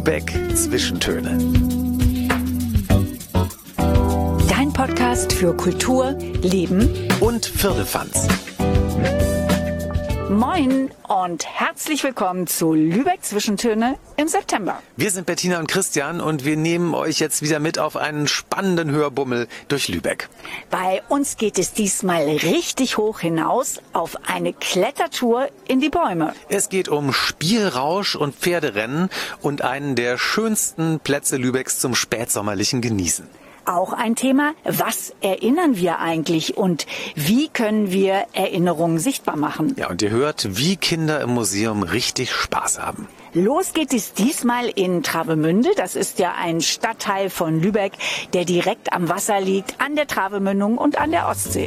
Lübeck Zwischentöne. Dein Podcast für Kultur, Leben und Firlefanz. Moin und herzlich willkommen zu Lübeck Zwischentöne im September. Wir sind Bettina und Christian und wir nehmen euch jetzt wieder mit auf einen spannenden Hörbummel durch Lübeck. Bei uns geht es diesmal richtig hoch hinaus auf eine Klettertour in die Bäume. Es geht um Spielrausch und Pferderennen und einen der schönsten Plätze Lübecks zum spätsommerlichen Genießen. Auch ein Thema, was erinnern wir eigentlich und wie können wir Erinnerungen sichtbar machen? Ja, und ihr hört, wie Kinder im Museum richtig Spaß haben. Los geht es diesmal in Travemünde. Das ist ja ein Stadtteil von Lübeck, der direkt am Wasser liegt, an der Travemündung und an der Ostsee.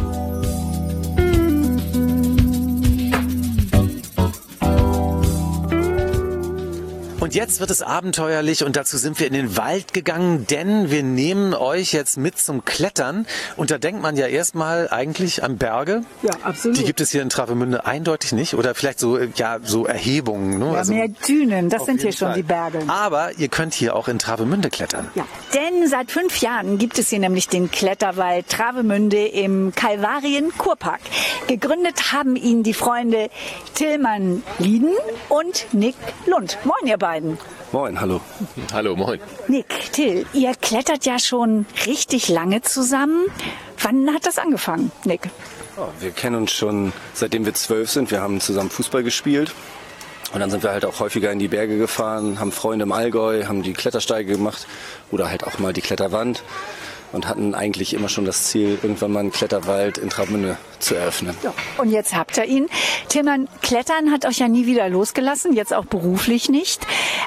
Und jetzt wird es abenteuerlich und dazu sind wir in den Wald gegangen, denn wir nehmen euch jetzt mit zum Klettern. Und da denkt man ja erstmal eigentlich an Berge. Ja, absolut. Die gibt es hier in Travemünde eindeutig nicht. Oder vielleicht so, ja, so Erhebungen. Ne? Ja, also mehr Dünen, das sind hier schon Fall. Die Berge. Aber ihr könnt hier auch in Travemünde klettern. Ja, denn seit 5 Jahren gibt es hier nämlich den Kletterwald Travemünde im Kalvarien-Kurpark. Gegründet haben ihn die Freunde Tillmann Lieden und Nick Lund. Moin, ihr beiden. Moin, hallo. Hallo, moin. Nick, Till, ihr klettert ja schon richtig lange zusammen. Wann hat das angefangen, Nick? Ja, wir kennen uns schon seitdem wir 12 sind. Wir haben zusammen Fußball gespielt. Und dann sind wir halt auch häufiger in die Berge gefahren, haben Freunde im Allgäu, haben die Klettersteige gemacht oder halt auch mal die Kletterwand. Und hatten eigentlich immer schon das Ziel, irgendwann mal einen Kletterwald in Travemünde zu eröffnen. Ja. Und jetzt habt ihr ihn. Tillmann, Klettern hat euch ja nie wieder losgelassen, jetzt auch beruflich nicht.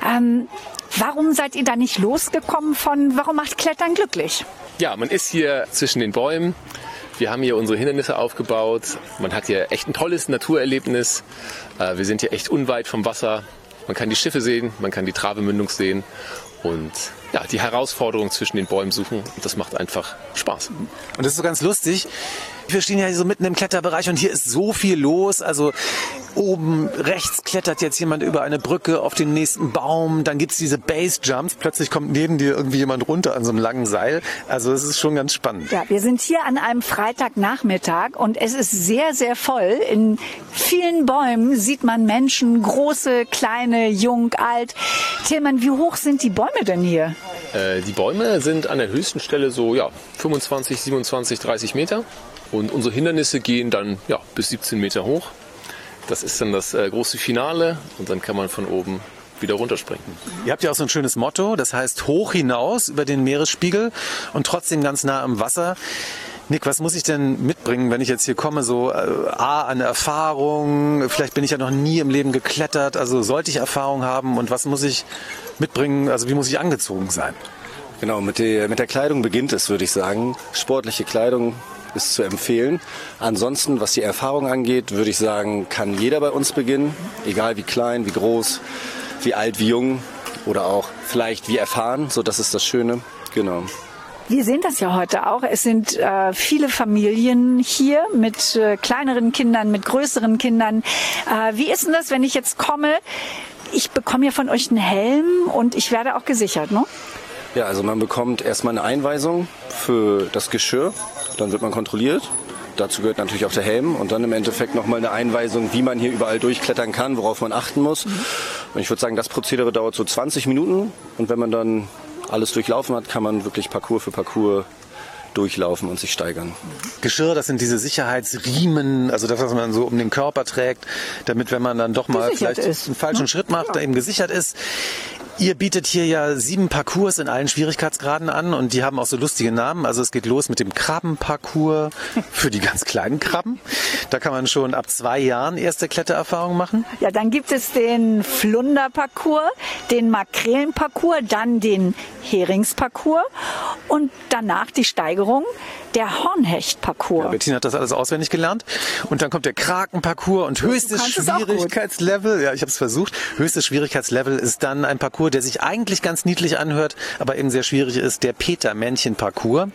Warum seid ihr da nicht losgekommen warum macht Klettern glücklich? Ja, man ist hier zwischen den Bäumen. Wir haben hier unsere Hindernisse aufgebaut. Man hat hier echt ein tolles Naturerlebnis. Wir sind hier echt unweit vom Wasser. Man kann die Schiffe sehen, man kann die Travemündung sehen. Und ja, die Herausforderung zwischen den Bäumen suchen, das macht einfach Spaß. Und das ist so ganz lustig. Wir stehen ja hier so mitten im Kletterbereich und hier ist so viel los. Also oben rechts klettert jetzt jemand über eine Brücke auf den nächsten Baum. Dann gibt's diese Base-Jumps. Plötzlich kommt neben dir irgendwie jemand runter an so einem langen Seil. Also es ist schon ganz spannend. Ja, wir sind hier an einem Freitagnachmittag und es ist sehr, sehr voll. In vielen Bäumen sieht man Menschen, große, kleine, jung, alt. Tillmann, wie hoch sind die Bäume denn hier? Die Bäume sind an der höchsten Stelle so 25, 27, 30 Meter. Und unsere Hindernisse gehen dann bis 17 Meter hoch. Das ist dann das große Finale und dann kann man von oben wieder runterspringen. Ihr habt ja auch so ein schönes Motto, das heißt hoch hinaus über den Meeresspiegel und trotzdem ganz nah am Wasser. Nick, was muss ich denn mitbringen, wenn ich jetzt hier komme? So eine Erfahrung, vielleicht bin ich ja noch nie im Leben geklettert, also sollte ich Erfahrung haben und was muss ich mitbringen, also wie muss ich angezogen sein? Genau, mit der Kleidung beginnt es, würde ich sagen. Sportliche Kleidung ist zu empfehlen. Ansonsten, was die Erfahrung angeht, würde ich sagen, kann jeder bei uns beginnen. Egal wie klein, wie groß, wie alt, wie jung oder auch vielleicht wie erfahren. So, das ist das Schöne. Genau. Wir sehen das ja heute auch. Es sind viele Familien hier mit kleineren Kindern, mit größeren Kindern. Wie ist denn das, wenn ich jetzt komme? Ich bekomme ja von euch einen Helm und ich werde auch gesichert, ne? Ja, also man bekommt erstmal eine Einweisung für das Geschirr, dann wird man kontrolliert. Dazu gehört natürlich auch der Helm und dann im Endeffekt nochmal eine Einweisung, wie man hier überall durchklettern kann, worauf man achten muss. Und ich würde sagen, das Prozedere dauert so 20 Minuten und wenn man dann alles durchlaufen hat, kann man wirklich Parcours für Parcours durchlaufen und sich steigern. Geschirr, das sind diese Sicherheitsriemen, also das, was man so um den Körper trägt, damit, wenn man dann doch mal vielleicht einen falschen Schritt macht, da eben gesichert ist. Ihr bietet hier ja 7 Parcours in allen Schwierigkeitsgraden an und die haben auch so lustige Namen. Also es geht los mit dem Krabbenparcours für die ganz kleinen Krabben. Da kann man schon ab 2 Jahren erste Klettererfahrungen machen. Ja, dann gibt es den Flunderparcours, den Makrelenparcours, dann den Heringsparcours und danach die Steigerung, der Hornhechtparcours. Ja, Bettina hat das alles auswendig gelernt. Und dann kommt der Krakenparcours und höchstes Schwierigkeitslevel. Ja, ich habe es versucht. Höchstes Schwierigkeitslevel ist dann ein Parcours, der sich eigentlich ganz niedlich anhört, aber eben sehr schwierig ist, der Peter-Männchen-Parcours.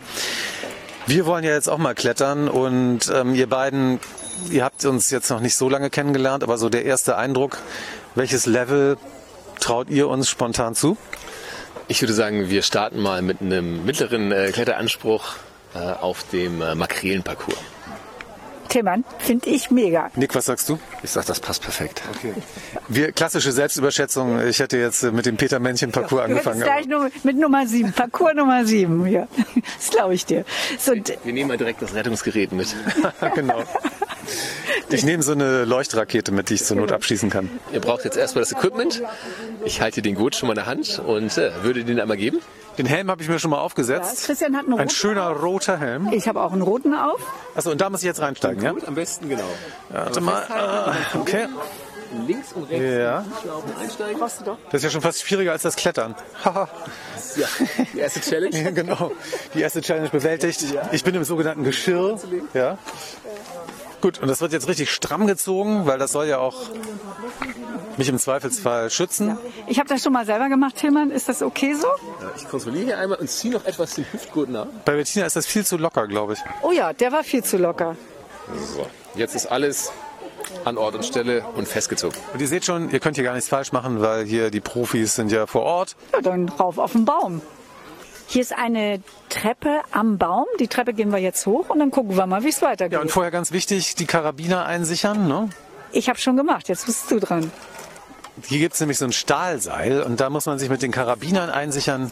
Wir wollen ja jetzt auch mal klettern und ihr beiden, ihr habt uns jetzt noch nicht so lange kennengelernt, aber so der erste Eindruck, welches Level traut ihr uns spontan zu? Ich würde sagen, wir starten mal mit einem mittleren Kletteranspruch auf dem Makrelenparcours. Tillmann, finde ich mega. Nick, was sagst du? Ich sag, das passt perfekt. Okay. Klassische Selbstüberschätzung. Ich hätte jetzt mit dem Peter-Männchen-Parcours angefangen. Gleich nur mit Nummer 7, Parcours Nummer 7. Ja. Das glaube ich dir. So, wir nehmen mal direkt das Rettungsgerät mit. Genau. Ich nehme so eine Leuchtrakete mit, die ich zur Not abschießen kann. Ihr braucht jetzt erstmal das Equipment. Ich halte den Gurt schon mal in der Hand und würde den einmal geben. Den Helm habe ich mir schon mal aufgesetzt. Ja, Christian hat einen roten. Ein schöner roter Helm. Ich habe auch einen roten auf. Achso, und da muss ich jetzt reinsteigen, ja? Gut, am besten, genau. Warte mal. Okay. Links und rechts einsteigen. Brauchst du doch. Das ist ja schon fast schwieriger als das Klettern. Ja, die erste Challenge. Ja, genau. Die erste Challenge bewältigt. Ich bin im sogenannten Geschirr. Ja. Gut, und das wird jetzt richtig stramm gezogen, weil das soll ja auch mich im Zweifelsfall schützen. Ich habe das schon mal selber gemacht, Tillmann. Ist das okay so? Ich kontrolliere hier einmal und ziehe noch etwas den Hüftgurt nach. Bei Bettina ist das viel zu locker, glaube ich. Oh ja, der war viel zu locker. So, jetzt ist alles an Ort und Stelle und festgezogen. Und ihr seht schon, ihr könnt hier gar nichts falsch machen, weil hier die Profis sind ja vor Ort. Ja, dann rauf auf den Baum. Hier ist eine Treppe am Baum. Die Treppe gehen wir jetzt hoch und dann gucken wir mal, wie es weitergeht. Ja, und vorher ganz wichtig, die Karabiner einsichern. Ne? Ich habe schon gemacht, jetzt bist du dran. Hier gibt es nämlich so ein Stahlseil und da muss man sich mit den Karabinern einsichern.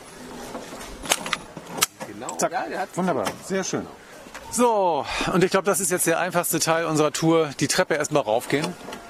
Genau. Zack. Ja, der hat Wunderbar, sehr schön. So, und ich glaube, das ist jetzt der einfachste Teil unserer Tour. Die Treppe erstmal raufgehen.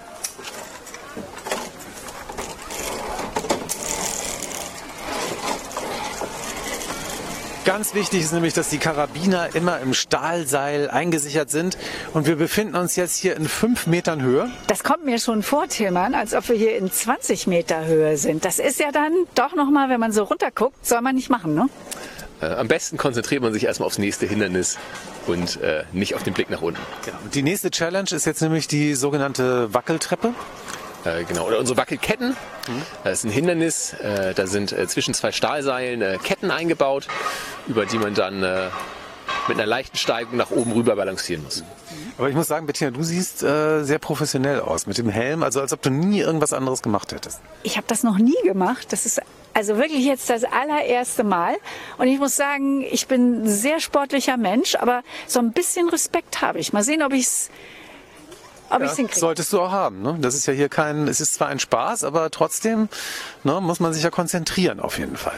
Ganz wichtig ist nämlich, dass die Karabiner immer im Stahlseil eingesichert sind. Und wir befinden uns jetzt hier in 5 Metern Höhe. Das kommt mir schon vor, Tillmann, als ob wir hier in 20 Meter Höhe sind. Das ist ja dann doch nochmal, wenn man so runterguckt, soll man nicht machen, ne? Am besten konzentriert man sich erstmal aufs nächste Hindernis und nicht auf den Blick nach unten. Genau. Und die nächste Challenge ist jetzt nämlich die sogenannte Wackeltreppe. Genau, oder unsere Wackelketten. Das ist ein Hindernis, da sind zwischen 2 Stahlseilen Ketten eingebaut, über die man dann mit einer leichten Steigung nach oben rüber balancieren muss. Aber ich muss sagen, Bettina, du siehst sehr professionell aus mit dem Helm, also als ob du nie irgendwas anderes gemacht hättest. Ich habe das noch nie gemacht. Das ist also wirklich jetzt das allererste Mal. Und ich muss sagen, ich bin ein sehr sportlicher Mensch, aber so ein bisschen Respekt habe ich. Mal sehen, ob ich es hinkriege. Solltest du auch haben. Ne? Das ist ja hier es ist zwar ein Spaß, aber trotzdem muss man sich ja konzentrieren auf jeden Fall.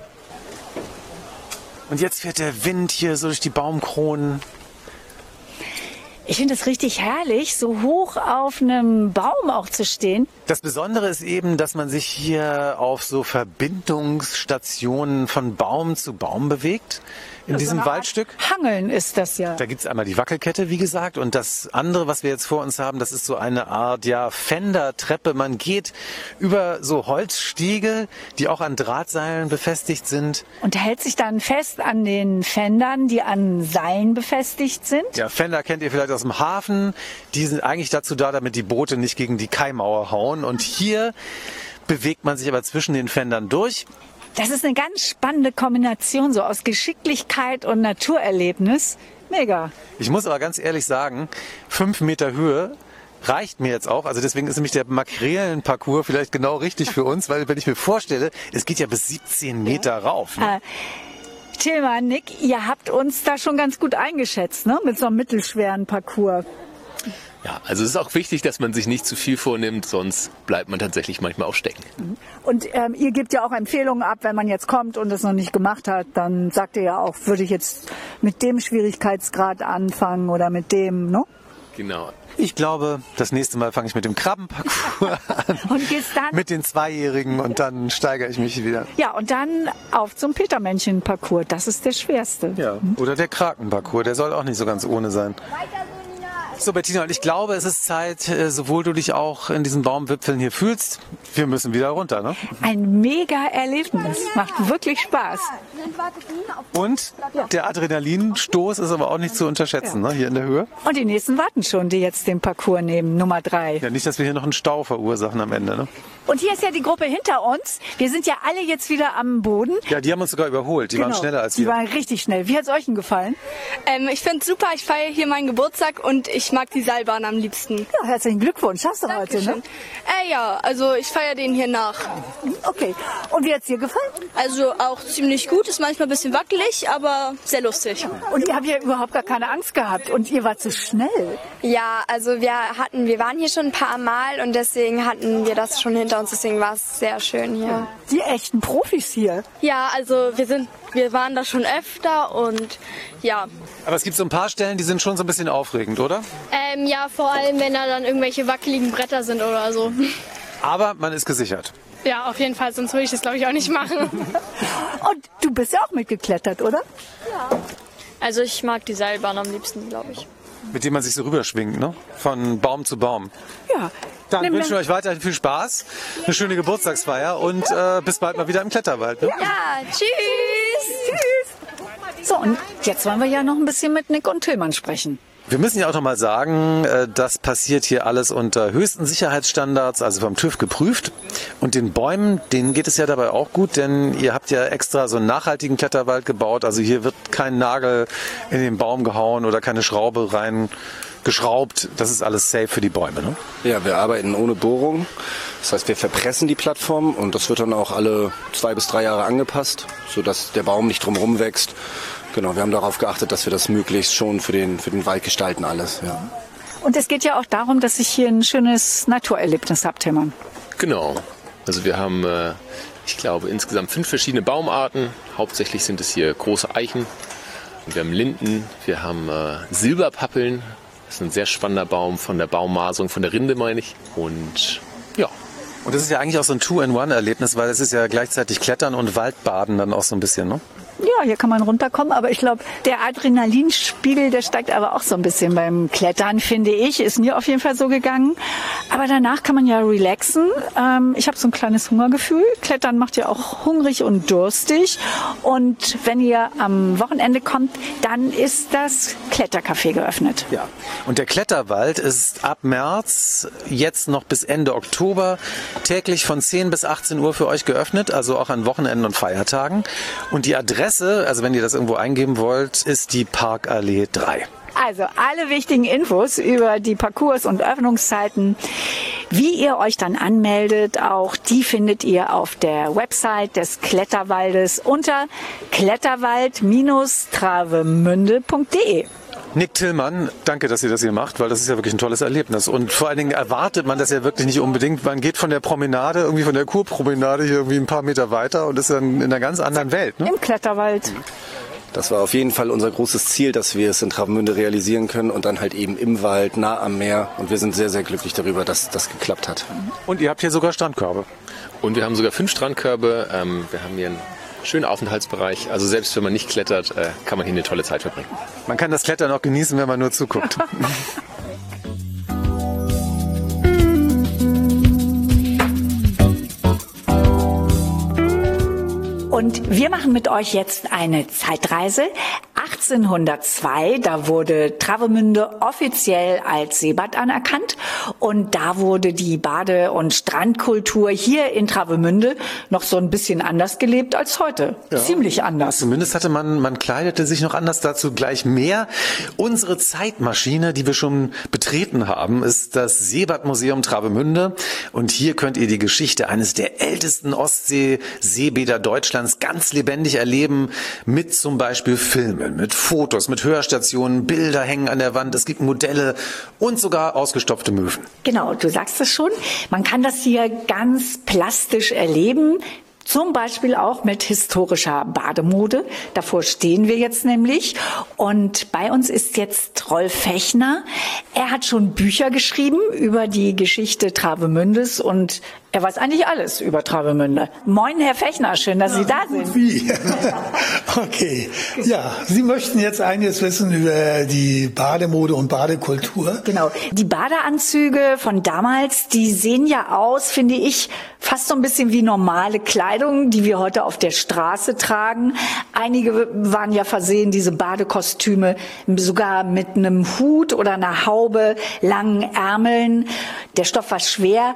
Und jetzt fährt der Wind hier so durch die Baumkronen. Ich finde es richtig herrlich, so hoch auf einem Baum auch zu stehen. Das Besondere ist eben, dass man sich hier auf so Verbindungsstationen von Baum zu Baum bewegt. In diesem so Waldstück. Hangeln ist das ja. Da gibt es einmal die Wackelkette, wie gesagt. Und das andere, was wir jetzt vor uns haben, das ist so eine Art Fendertreppe. Man geht über so Holzstiege, die auch an Drahtseilen befestigt sind. Und hält sich dann fest an den Fendern, die an Seilen befestigt sind. Ja, Fender kennt ihr vielleicht aus dem Hafen. Die sind eigentlich dazu da, damit die Boote nicht gegen die Kaimauer hauen. Und hier bewegt man sich aber zwischen den Fendern durch. Das ist eine ganz spannende Kombination, so aus Geschicklichkeit und Naturerlebnis. Mega. Ich muss aber ganz ehrlich sagen, 5 Meter Höhe reicht mir jetzt auch. Also deswegen ist nämlich der Makrelenparcours vielleicht genau richtig für uns, weil wenn ich mir vorstelle, es geht ja bis 17 Meter rauf. Ne? Tillmann, Nick, ihr habt uns da schon ganz gut eingeschätzt, ne? Mit so einem mittelschweren Parcours. Ja, also es ist auch wichtig, dass man sich nicht zu viel vornimmt, sonst bleibt man tatsächlich manchmal auch stecken. Und ihr gebt ja auch Empfehlungen ab, wenn man jetzt kommt und es noch nicht gemacht hat, dann sagt ihr ja auch, würde ich jetzt mit dem Schwierigkeitsgrad anfangen oder mit dem, ne? Genau. Ich glaube, das nächste Mal fange ich mit dem Krabbenparcours an. Und gehst dann mit den Zweijährigen und dann steigere ich mich wieder. Ja, und dann auf zum Petermännchen-Parcours. Das ist der schwerste. Ja. Oder der Krakenparcours, der soll auch nicht so ganz ohne sein. So, Bettina, und ich glaube, es ist Zeit, sowohl du dich auch in diesen Baumwipfeln hier fühlst, wir müssen wieder runter, ne? Ein mega Erlebnis. Macht wirklich Spaß. Und der Adrenalinstoß ist aber auch nicht zu unterschätzen, ne? Hier in der Höhe. Und die nächsten warten schon, die jetzt den Parcours nehmen, Nummer 3. Ja, nicht, dass wir hier noch einen Stau verursachen am Ende, ne? Und hier ist ja die Gruppe hinter uns. Wir sind ja alle jetzt wieder am Boden. Ja, die haben uns sogar überholt. Die waren schneller als wir. Die waren richtig schnell. Wie hat es euch denn gefallen? Ich finde es super. Ich feiere hier meinen Geburtstag und ich mag die Seilbahn am liebsten. Ja, herzlichen Glückwunsch. Hast du heute, ne? Ja, also ich feiere den hier nach. Okay. Und wie hat es dir gefallen? Also auch ziemlich gut. Ist manchmal ein bisschen wackelig, aber sehr lustig. Und ihr habt ja überhaupt gar keine Angst gehabt. Und ihr wart so schnell. Ja, also wir waren hier schon ein paar Mal und deswegen hatten wir das schon hinter uns. Deswegen war es sehr schön hier. Die echten Profis hier. Ja, also wir waren da schon öfter und ja. Aber es gibt so ein paar Stellen, die sind schon so ein bisschen aufregend, oder? Ja, vor allem, wenn da dann irgendwelche wackeligen Bretter sind oder so. Aber man ist gesichert. Ja, auf jeden Fall, sonst würde ich das, glaube ich, auch nicht machen. Und du bist ja auch mitgeklettert, oder? Ja. Also ich mag die Seilbahn am liebsten, glaube ich. Mit dem man sich so rüberschwingt, ne? Von Baum zu Baum. Ja. Dann wünschen wir euch weiterhin viel Spaß, eine schöne Geburtstagsfeier und bis bald mal wieder im Kletterwald. Ne? Ja, tschüss! Tschüss! So, und jetzt wollen wir ja noch ein bisschen mit Nick und Tillmann sprechen. Wir müssen ja auch noch mal sagen, das passiert hier alles unter höchsten Sicherheitsstandards, also vom TÜV geprüft. Und den Bäumen, denen geht es ja dabei auch gut, denn ihr habt ja extra so einen nachhaltigen Kletterwald gebaut. Also hier wird kein Nagel in den Baum gehauen oder keine Schraube reingeschraubt. Das ist alles safe für die Bäume, ne? Ja, wir arbeiten ohne Bohrung. Das heißt, wir verpressen die Plattform und das wird dann auch alle 2 bis 3 Jahre angepasst, sodass der Baum nicht drumherum wächst. Genau, wir haben darauf geachtet, dass wir das möglichst schon für den Wald gestalten alles. Ja. Und es geht ja auch darum, dass ich hier ein schönes Naturerlebnis habe, Tillmann. Genau. Also wir haben, ich glaube, insgesamt 5 verschiedene Baumarten. Hauptsächlich sind es hier große Eichen. Wir haben Linden, wir haben Silberpappeln. Das ist ein sehr spannender Baum von der Baummasung, von der Rinde meine ich. Und ja. Und das ist ja eigentlich auch so ein Two-in-One-Erlebnis, weil es ist ja gleichzeitig Klettern und Waldbaden dann auch so ein bisschen, ne? Ja, hier kann man runterkommen, aber ich glaube, der Adrenalinspiegel, der steigt aber auch so ein bisschen beim Klettern, finde ich. Ist mir auf jeden Fall so gegangen. Aber danach kann man ja relaxen. Ich habe so ein kleines Hungergefühl. Klettern macht ja auch hungrig und durstig. Und wenn ihr am Wochenende kommt, dann ist das Klettercafé geöffnet. Ja, und der Kletterwald ist ab März, jetzt noch bis Ende Oktober, täglich von 10 bis 18 Uhr für euch geöffnet, also auch an Wochenenden und Feiertagen. Und die Adresse, also wenn ihr das irgendwo eingeben wollt, ist die Parkallee 3. Also alle wichtigen Infos über die Parcours und Öffnungszeiten, wie ihr euch dann anmeldet, auch die findet ihr auf der Website des Kletterwaldes unter kletterwald-travemünde.de. Nick Tillmann, danke, dass ihr das hier macht, weil das ist ja wirklich ein tolles Erlebnis. Und vor allen Dingen erwartet man das ja wirklich nicht unbedingt. Man geht von der Promenade, irgendwie von der Kurpromenade hier irgendwie ein paar Meter weiter und ist dann in einer ganz anderen Welt. Ne? Im Kletterwald. Das war auf jeden Fall unser großes Ziel, dass wir es in Travemünde realisieren können und dann halt eben im Wald, nah am Meer. Und wir sind sehr, sehr glücklich darüber, dass das geklappt hat. Und ihr habt hier sogar Strandkörbe. Und wir haben sogar 5 Strandkörbe. Wir haben hier einen schönen Aufenthaltsbereich. Also selbst wenn man nicht klettert, kann man hier eine tolle Zeit verbringen. Man kann das Klettern auch genießen, wenn man nur zuguckt. Und wir machen mit euch jetzt eine Zeitreise. 1802, da wurde Travemünde offiziell als Seebad anerkannt und da wurde die Bade- und Strandkultur hier in Travemünde noch so ein bisschen anders gelebt als heute. Ja. Ziemlich anders. Zumindest hatte man kleidete sich noch anders, dazu gleich mehr. Unsere Zeitmaschine, die wir schon betreten haben, ist das Seebadmuseum Travemünde und hier könnt ihr die Geschichte eines der ältesten Ostsee-Seebäder Deutschlands ganz lebendig erleben, mit zum Beispiel Filmen, mit Fotos, mit Hörstationen, Bilder hängen an der Wand, es gibt Modelle und sogar ausgestopfte Möwen. Genau, du sagst es schon. Man kann das hier ganz plastisch erleben. Zum Beispiel auch mit historischer Bademode. Davor stehen wir jetzt nämlich. Und bei uns ist jetzt Rolf Fechner. Er hat schon Bücher geschrieben über die Geschichte Travemündes und er weiß eigentlich alles über Travemünde. Moin, Herr Fechner, schön, dass Sie da sind. Wie? Okay. Ja, Sie möchten jetzt einiges wissen über die Bademode und Badekultur. Genau. Die Badeanzüge von damals, die sehen ja aus, finde ich, fast so ein bisschen wie normale Kleidung, die wir heute auf der Straße tragen. Einige waren ja versehen, diese Badekostüme, sogar mit einem Hut oder einer Haube, langen Ärmeln. Der Stoff war schwer.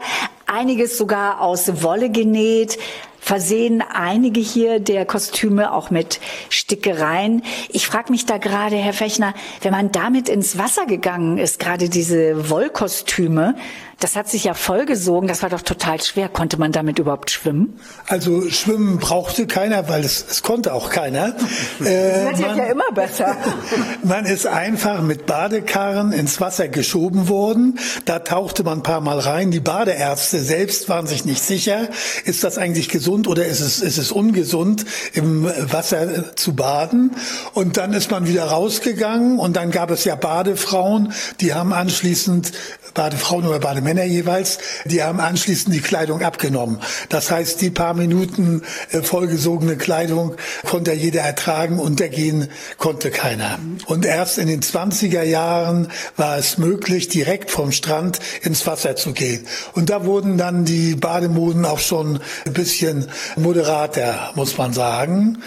einiges sogar aus Wolle genäht. Versehen einige hier der Kostüme auch mit Stickereien. Ich frage mich da gerade, Herr Fechner, wenn man damit ins Wasser gegangen ist, gerade diese Wollkostüme, das hat sich ja vollgesogen, das war doch total schwer. Konnte man damit überhaupt schwimmen? Also schwimmen brauchte keiner, weil es konnte auch keiner. Das wird ja immer besser. Man ist einfach mit Badekarren ins Wasser geschoben worden. Da tauchte man ein paar Mal rein. Die Badeärzte selbst waren sich nicht sicher, ist das eigentlich gesund oder ist es ungesund, im Wasser zu baden. Und dann ist man wieder rausgegangen und dann gab es ja Badefrauen, die haben anschließend, Badefrauen oder Bademänner jeweils, die haben anschließend die Kleidung abgenommen. Das heißt, die paar Minuten vollgesogene Kleidung konnte jeder ertragen, untergehen konnte keiner. Und erst in den 20er Jahren war es möglich, direkt vom Strand ins Wasser zu gehen. Und da wurden dann die Bademoden auch schon ein bisschen moderater, muss man sagen.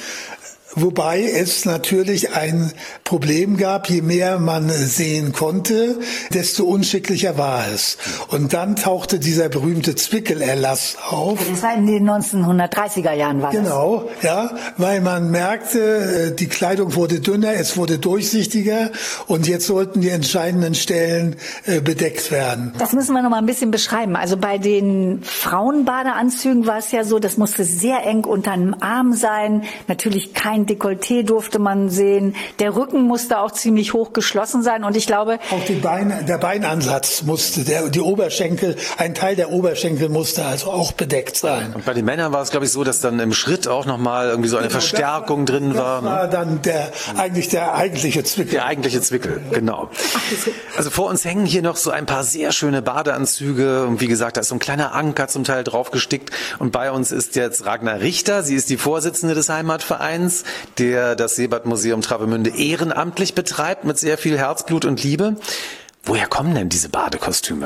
Wobei es natürlich ein Problem gab, je mehr man sehen konnte, desto unschicklicher war es. Und dann tauchte dieser berühmte Zwickel-Erlass auf. Das war in den 1930er Jahren war das. Genau, ja, weil man merkte, die Kleidung wurde dünner, es wurde durchsichtiger und jetzt sollten die entscheidenden Stellen bedeckt werden. Das müssen wir noch mal ein bisschen beschreiben. Also bei den Frauenbadeanzügen war es ja so, das musste sehr eng unter dem Arm sein, natürlich kein Dekolleté durfte man sehen. Der Rücken musste auch ziemlich hoch geschlossen sein und ich glaube... Auch der Beinansatz musste, die Oberschenkel, ein Teil der Oberschenkel musste also auch bedeckt sein. Und bei den Männern war es, glaube ich, so, dass dann im Schritt auch nochmal irgendwie so eine Verstärkung drin war. Das war dann der eigentliche Zwickel. Der eigentliche Zwickel, genau. Also vor uns hängen hier noch so ein paar sehr schöne Badeanzüge und wie gesagt, da ist so ein kleiner Anker zum Teil draufgestickt und bei uns ist jetzt Ragnar Richter. Sie ist die Vorsitzende des Heimatvereins, der das Seebadmuseum Travemünde ehrenamtlich betreibt mit sehr viel Herzblut und Liebe. Woher kommen denn diese Badekostüme?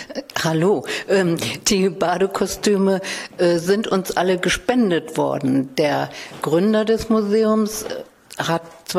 Hallo, die Badekostüme sind uns alle gespendet worden. Der Gründer des Museums hat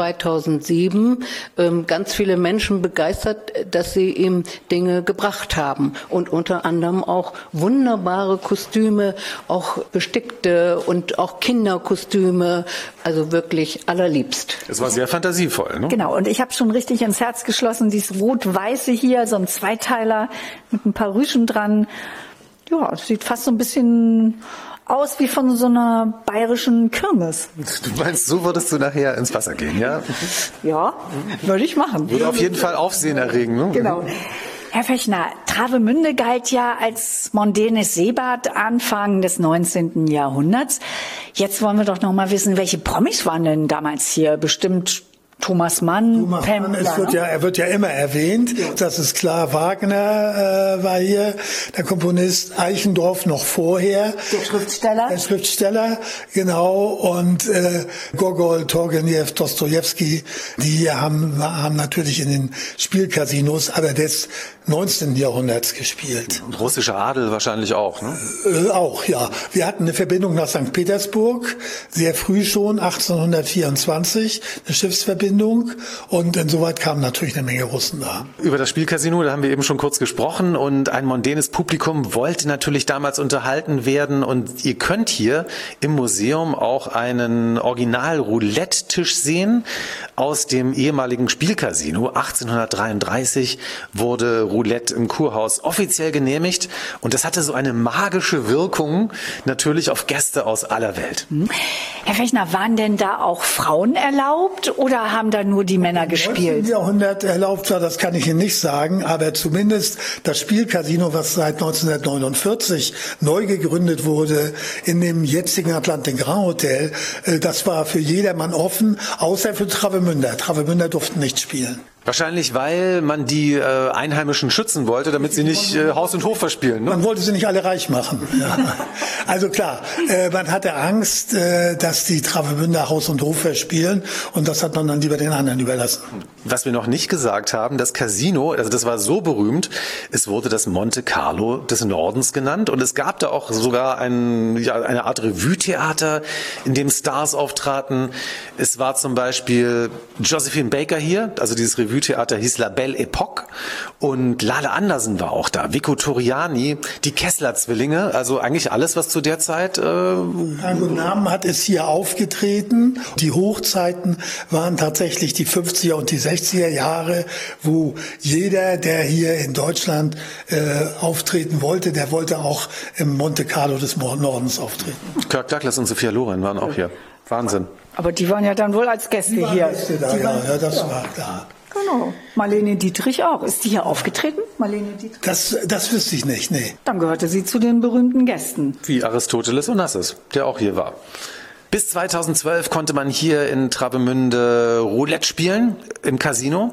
2007 ganz viele Menschen begeistert, dass sie ihm Dinge gebracht haben und unter anderem auch wunderbare Kostüme, auch bestickte und auch Kinderkostüme, also wirklich allerliebst. Es war sehr fantasievoll, ne? Genau, und ich habe schon richtig ins Herz geschlossen, dieses Rot-Weiße hier, so ein Zweiteiler mit ein paar Rüschen dran. Ja, das sieht fast so ein bisschen aus wie von so einer bayerischen Kirmes. Du meinst, so würdest du nachher ins Wasser gehen, ja? Ja, würde ich machen. Würde auf jeden Fall Aufsehen erregen, ne? Genau. Herr Fechner, Travemünde galt ja als mondänes Seebad Anfang des 19. Jahrhunderts. Jetzt wollen wir doch noch mal wissen, welche Promis waren denn damals hier? Bestimmt Thomas Mann, er wird ja immer erwähnt, ja. Das ist klar. Wagner war hier, der Komponist, Eichendorff noch vorher. Der Schriftsteller, genau. Und Gogol, Turgenev, Dostojewski, die haben natürlich in den Spielcasinos, aber des 19. Jahrhunderts gespielt. Und russischer Adel wahrscheinlich auch, ne? Auch, ja. Wir hatten eine Verbindung nach St. Petersburg, sehr früh schon, 1824, eine Schiffsverbindung. Und insoweit kamen natürlich eine Menge Russen da. Über das Spielcasino, da haben wir eben schon kurz gesprochen und ein mondänes Publikum wollte natürlich damals unterhalten werden und ihr könnt hier im Museum auch einen Original-Roulette-Tisch sehen aus dem ehemaligen Spielcasino. 1833 wurde Roulette im Kurhaus offiziell genehmigt und das hatte so eine magische Wirkung natürlich auf Gäste aus aller Welt. Herr Fechner, waren denn da auch Frauen erlaubt oder haben da nur die Männer gespielt? Im Jahrhundert erlaubt war, das kann ich Ihnen nicht sagen, aber zumindest das Spielcasino, was seit 1949 neu gegründet wurde in dem jetzigen Atlantic Grand Hotel, das war für jedermann offen, außer für Travemünder. Travemünder durften nicht spielen. Wahrscheinlich, weil man die Einheimischen schützen wollte, damit sie nicht Haus und Hof verspielen. Ne? Man wollte sie nicht alle reich machen. Ja. Also klar, man hatte Angst, dass die Travemünder Haus und Hof verspielen und das hat man dann lieber den anderen überlassen. Was wir noch nicht gesagt haben, das Casino, also das war so berühmt, es wurde das Monte Carlo des Nordens genannt und es gab da auch sogar eine Art Revue-Theater, in dem Stars auftraten. Es war zum Beispiel Josephine Baker hier, also dieses Revue Revue-Theater hieß La Belle Époque und Lale Andersen war auch da, Vico Torriani, die Kessler-Zwillinge, also eigentlich alles, was zu der Zeit... Namen hat es hier aufgetreten. Die Hochzeiten waren tatsächlich die 50er und die 60er Jahre, wo jeder, der hier in Deutschland auftreten wollte, der wollte auch im Monte Carlo des Nordens auftreten. Kirk Douglas und Sophia Loren waren auch hier. Wahnsinn. Aber die waren ja dann wohl als Gäste hier. Gäste da, ja, das war klar. Genau. Marlene Dietrich auch. Ist die hier aufgetreten? Marlene Dietrich? Das wüsste ich nicht, nee. Dann gehörte sie zu den berühmten Gästen. Wie Aristoteles Onassis, der auch hier war. Bis 2012 konnte man hier in Travemünde Roulette spielen im Casino.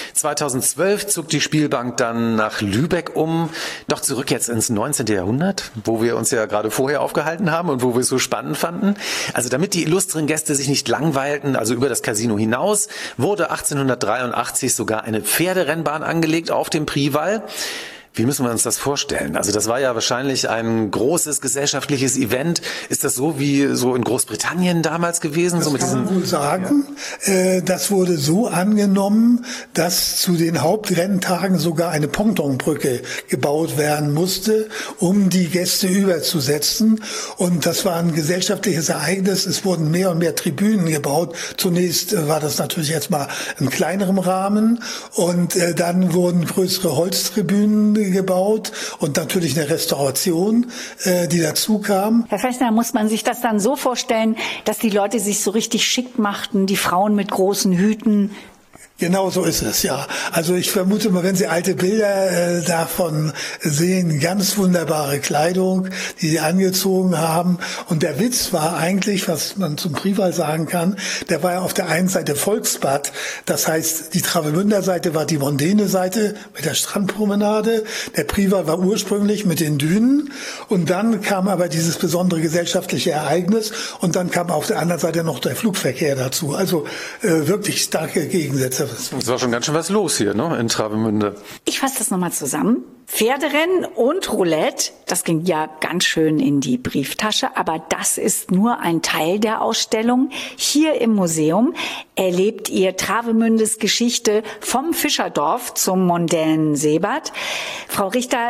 2012 zog die Spielbank dann nach Lübeck um. Doch zurück jetzt ins 19. Jahrhundert, wo wir uns ja gerade vorher aufgehalten haben und wo wir es so spannend fanden. Also damit die illustren Gäste sich nicht langweilten, also über das Casino hinaus, wurde 1883 sogar eine Pferderennbahn angelegt auf dem Prival. Wie müssen wir uns das vorstellen? Also das war ja wahrscheinlich ein großes gesellschaftliches Event. Ist das so wie so in Großbritannien damals gewesen? Das so mit kann man wohl sagen. Ja. Das wurde so angenommen, dass zu den Hauptrenntagen sogar eine Pontonbrücke gebaut werden musste, um die Gäste überzusetzen. Und das war ein gesellschaftliches Ereignis. Es wurden mehr und mehr Tribünen gebaut. Zunächst war das natürlich erstmal in kleinerem Rahmen und dann wurden größere Holztribünen gebaut und natürlich eine Restauration, die dazu kam. Herr Fechner, muss man sich das dann so vorstellen, dass die Leute sich so richtig schick machten, die Frauen mit großen Hüten? Genau so ist es, ja. Also ich vermute mal, wenn Sie alte Bilder davon sehen, ganz wunderbare Kleidung, die sie angezogen haben. Und der Witz war eigentlich, was man zum Prival sagen kann, der war ja auf der einen Seite Volksbad. Das heißt, die Travemünder Seite war die mondäne Seite mit der Strandpromenade. Der Prival war ursprünglich mit den Dünen. Und dann kam aber dieses besondere gesellschaftliche Ereignis. Und dann kam auf der anderen Seite noch der Flugverkehr dazu. Also wirklich starke Gegensätze. Es war schon ganz schön was los hier, ne, in Travemünde. Ich fasse das nochmal zusammen. Pferderennen und Roulette, das ging ja ganz schön in die Brieftasche, aber das ist nur ein Teil der Ausstellung. Hier im Museum erlebt ihr Travemündes Geschichte vom Fischerdorf zum mondänen Seebad. Frau Richter,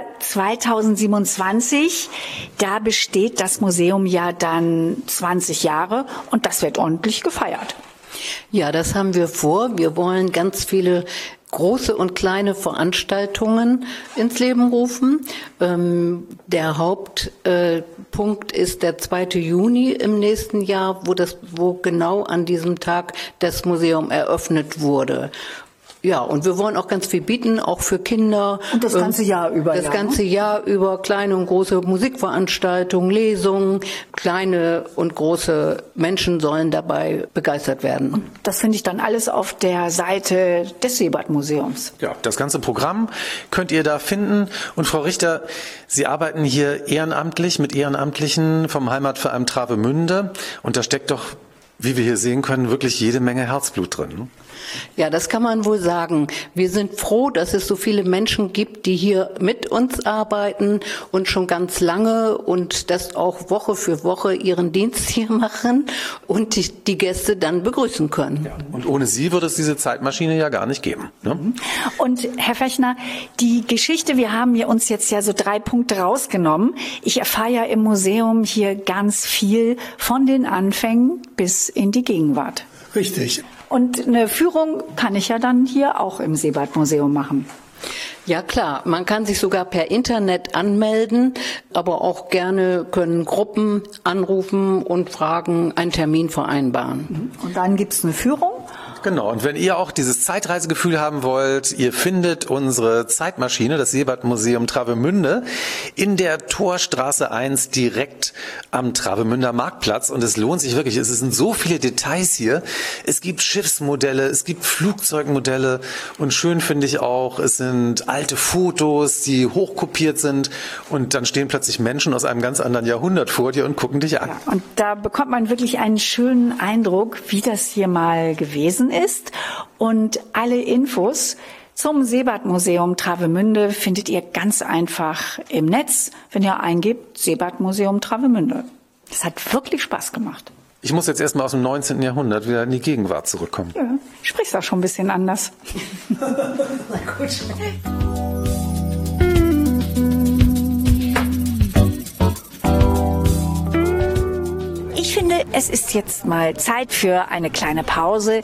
2027, da besteht das Museum ja dann 20 Jahre und das wird ordentlich gefeiert. Ja, das haben wir vor. Wir wollen ganz viele große und kleine Veranstaltungen ins Leben rufen. Der Hauptpunkt ist der 2. Juni im nächsten Jahr, wo genau an diesem Tag das Museum eröffnet wurde. Ja, und wir wollen auch ganz viel bieten, auch für Kinder. Und das ganze Jahr über. Das ganze Jahr über kleine und große Musikveranstaltungen, Lesungen. Kleine und große Menschen sollen dabei begeistert werden. Und das finde ich dann alles auf der Seite des Seebadmuseums. Ja, das ganze Programm könnt ihr da finden. Und Frau Richter, Sie arbeiten hier ehrenamtlich mit Ehrenamtlichen vom Heimatverein Travemünde. Und da steckt doch, wie wir hier sehen können, wirklich jede Menge Herzblut drin, ne? Ja, das kann man wohl sagen. Wir sind froh, dass es so viele Menschen gibt, die hier mit uns arbeiten und schon ganz lange und das auch Woche für Woche ihren Dienst hier machen und die Gäste dann begrüßen können. Ja. Und ohne Sie würde es diese Zeitmaschine ja gar nicht geben, ne? Und Herr Fechner, die Geschichte, wir haben uns jetzt ja so 3 Punkte rausgenommen. Ich erfahre ja im Museum hier ganz viel von den Anfängen bis in die Gegenwart. Richtig. Und eine Führung kann ich ja dann hier auch im Seebadmuseum machen. Ja klar, man kann sich sogar per Internet anmelden, aber auch gerne können Gruppen anrufen und fragen, einen Termin vereinbaren. Und dann gibt's eine Führung? Genau, und wenn ihr auch dieses Zeitreisegefühl haben wollt, ihr findet unsere Zeitmaschine, das Seebadmuseum Travemünde, in der Torstraße 1 direkt am Travemünder Marktplatz. Und es lohnt sich wirklich, es sind so viele Details hier. Es gibt Schiffsmodelle, es gibt Flugzeugmodelle und schön finde ich auch, es sind alte Fotos, die hochkopiert sind und dann stehen plötzlich Menschen aus einem ganz anderen Jahrhundert vor dir und gucken dich an. Ja, und da bekommt man wirklich einen schönen Eindruck, wie das hier mal gewesen ist. Und alle Infos zum Seebadmuseum Travemünde findet ihr ganz einfach im Netz, wenn ihr eingebt Seebadmuseum Travemünde. Das hat wirklich Spaß gemacht. Ich muss jetzt erstmal aus dem 19. Jahrhundert wieder in die Gegenwart zurückkommen. Ja, du sprichst auch schon ein bisschen anders. Na gut. Ich finde, es ist jetzt mal Zeit für eine kleine Pause.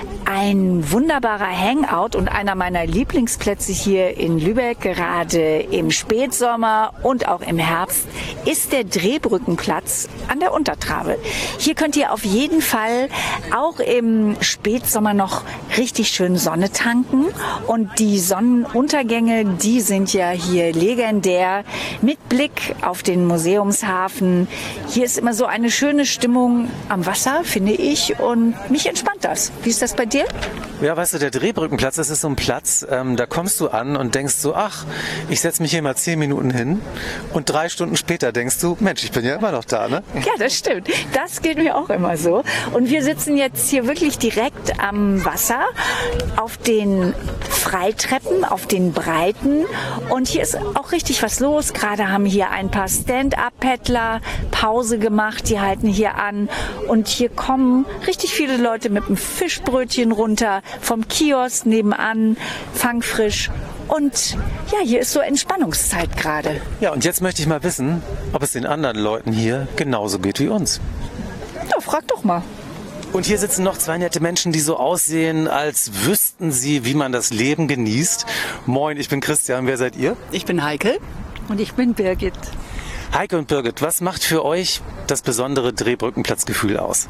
Ein wunderbarer Hangout und einer meiner Lieblingsplätze hier in Lübeck, gerade im Spätsommer und auch im Herbst, ist der Drehbrückenplatz an der Untertrabe. Hier könnt ihr auf jeden Fall auch im Spätsommer noch richtig schön Sonne tanken. Und die Sonnenuntergänge, die sind ja hier legendär mit Blick auf den Museumshafen. Hier ist immer so eine schöne Stimmung am Wasser, finde ich, und mich entspannt das. Wie ist das bei dir? Ja, weißt du, der Drehbrückenplatz, das ist so ein Platz, da kommst du an und denkst so, ach, ich setze mich hier mal 10 Minuten hin und 3 Stunden später denkst du, Mensch, ich bin ja immer noch da, ne? Ja, das stimmt. Das geht mir auch immer so. Und wir sitzen jetzt hier wirklich direkt am Wasser, auf den Freitreppen, auf den Breiten. Und hier ist auch richtig was los. Gerade haben hier ein paar Stand-Up-Paddler Pause gemacht, die halten hier an. Und hier kommen richtig viele Leute mit einem Fischbrötchen runter, vom Kiosk nebenan, fangfrisch. Und ja, hier ist so Entspannungszeit gerade. Ja, und jetzt möchte ich mal wissen, ob es den anderen Leuten hier genauso geht wie uns. Ja, frag doch mal. Und hier sitzen noch 2 nette Menschen, die so aussehen, als wüssten sie, wie man das Leben genießt. Moin, ich bin Christian. Wer seid ihr? Ich bin Heike. Und ich bin Birgit. Heike und Birgit, was macht für euch das besondere Drehbrückenplatzgefühl aus?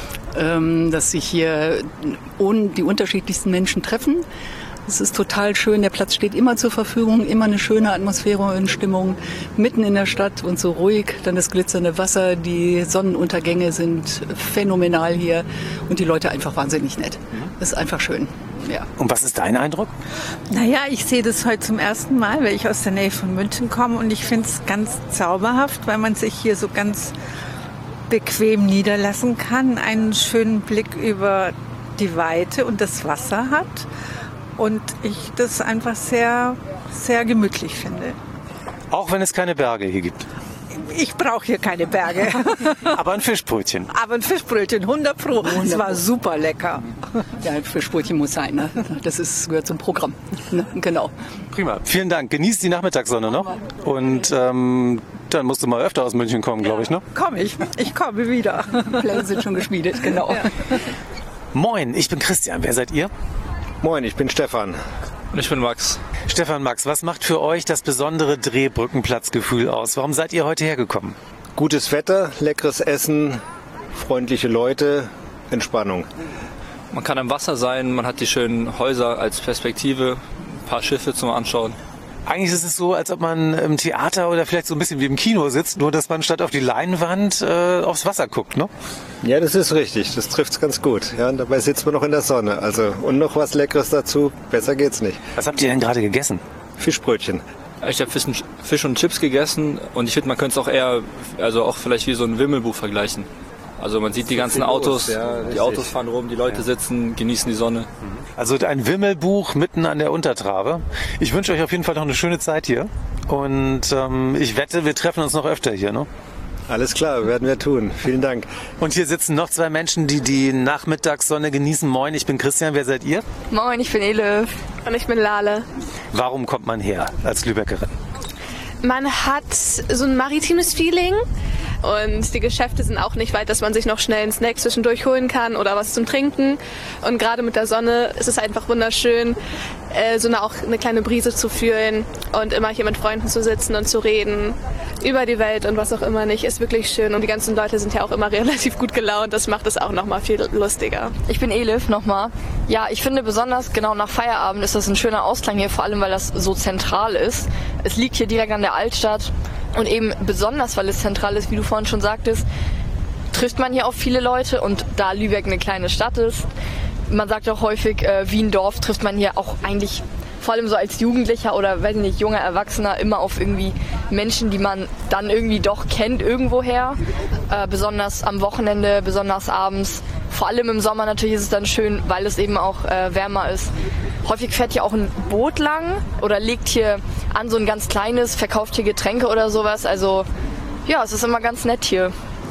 Dass sich hier die unterschiedlichsten Menschen treffen. Es ist total schön, der Platz steht immer zur Verfügung, immer eine schöne Atmosphäre und Stimmung, mitten in der Stadt und so ruhig. Dann das glitzernde Wasser, die Sonnenuntergänge sind phänomenal hier und die Leute einfach wahnsinnig nett. Das ist einfach schön. Ja. Und was ist dein Eindruck? Naja, ich sehe das heute zum ersten Mal, weil ich aus der Nähe von München komme und ich finde es ganz zauberhaft, weil man sich hier so ganz bequem niederlassen kann, einen schönen Blick über die Weite und das Wasser hat und ich das einfach sehr, sehr gemütlich finde. Auch wenn es keine Berge hier gibt? Ich brauche hier keine Berge. Aber ein Fischbrötchen. Aber ein Fischbrötchen, 100%. Das war super lecker. Ja, ein Fischbrötchen muss sein. Ne? Das gehört zum Programm. Ne? Genau. Prima. Vielen Dank. Genießt die Nachmittagssonne noch. Und dann musst du mal öfter aus München kommen, glaube ich, ne? Komme ich. Ich komme wieder. Pläne sind schon geschmiedet, genau. Ja. Moin, ich bin Christian. Wer seid ihr? Moin, ich bin Stefan. Und ich bin Max. Stefan, Max, was macht für euch das besondere Drehbrückenplatzgefühl aus? Warum seid ihr heute hergekommen? Gutes Wetter, leckeres Essen, freundliche Leute, Entspannung. Man kann am Wasser sein, man hat die schönen Häuser als Perspektive, ein paar Schiffe zum Anschauen. Eigentlich ist es so, als ob man im Theater oder vielleicht so ein bisschen wie im Kino sitzt, nur dass man statt auf die Leinwand aufs Wasser guckt, ne? Ja, das ist richtig. Das trifft's ganz gut. Ja, und dabei sitzt man noch in der Sonne. Also, und noch was Leckeres dazu. Besser geht's nicht. Was habt ihr denn gerade gegessen? Fischbrötchen. Ich habe Fisch und Chips gegessen und ich finde, man könnte es auch eher, also auch vielleicht wie so ein Wimmelbuch vergleichen. Also man sieht die ganzen Autos, die Autos fahren rum, die Leute sitzen, genießen die Sonne. Also ein Wimmelbuch mitten an der Untertrabe. Ich wünsche euch auf jeden Fall noch eine schöne Zeit hier und ich wette, wir treffen uns noch öfter hier, ne? Alles klar, werden wir tun. Vielen Dank. Und hier sitzen noch 2 Menschen, die die Nachmittagssonne genießen. Moin, ich bin Christian. Wer seid ihr? Moin, ich bin Elif. Und ich bin Lale. Warum kommt man her als Lübeckerin? Man hat so ein maritimes Feeling. Und die Geschäfte sind auch nicht weit, dass man sich noch schnell einen Snack zwischendurch holen kann oder was zum Trinken. Und gerade mit der Sonne ist es einfach wunderschön, auch eine kleine Brise zu fühlen und immer hier mit Freunden zu sitzen und zu reden über die Welt und was auch immer nicht. Ist wirklich schön. Und die ganzen Leute sind ja auch immer relativ gut gelaunt. Das macht es auch nochmal viel lustiger. Ich bin Elif nochmal. Ja, ich finde besonders genau nach Feierabend ist das ein schöner Ausklang hier, vor allem weil das so zentral ist. Es liegt hier direkt an der Altstadt. Und eben besonders, weil es zentral ist, wie du vorhin schon sagtest, trifft man hier auf viele Leute. Und da Lübeck eine kleine Stadt ist, man sagt auch häufig, wie ein Dorf, trifft man hier auch eigentlich vor allem so als Jugendlicher oder, weiß nicht, junger Erwachsener immer auf irgendwie Menschen, die man dann irgendwie doch kennt irgendwoher. Besonders am Wochenende, besonders abends. Vor allem im Sommer natürlich ist es dann schön, weil es eben auch wärmer ist. Häufig fährt hier auch ein Boot lang oder legt hier an so ein ganz kleines, verkauft hier Getränke oder sowas. Also ja, es ist immer ganz nett hier.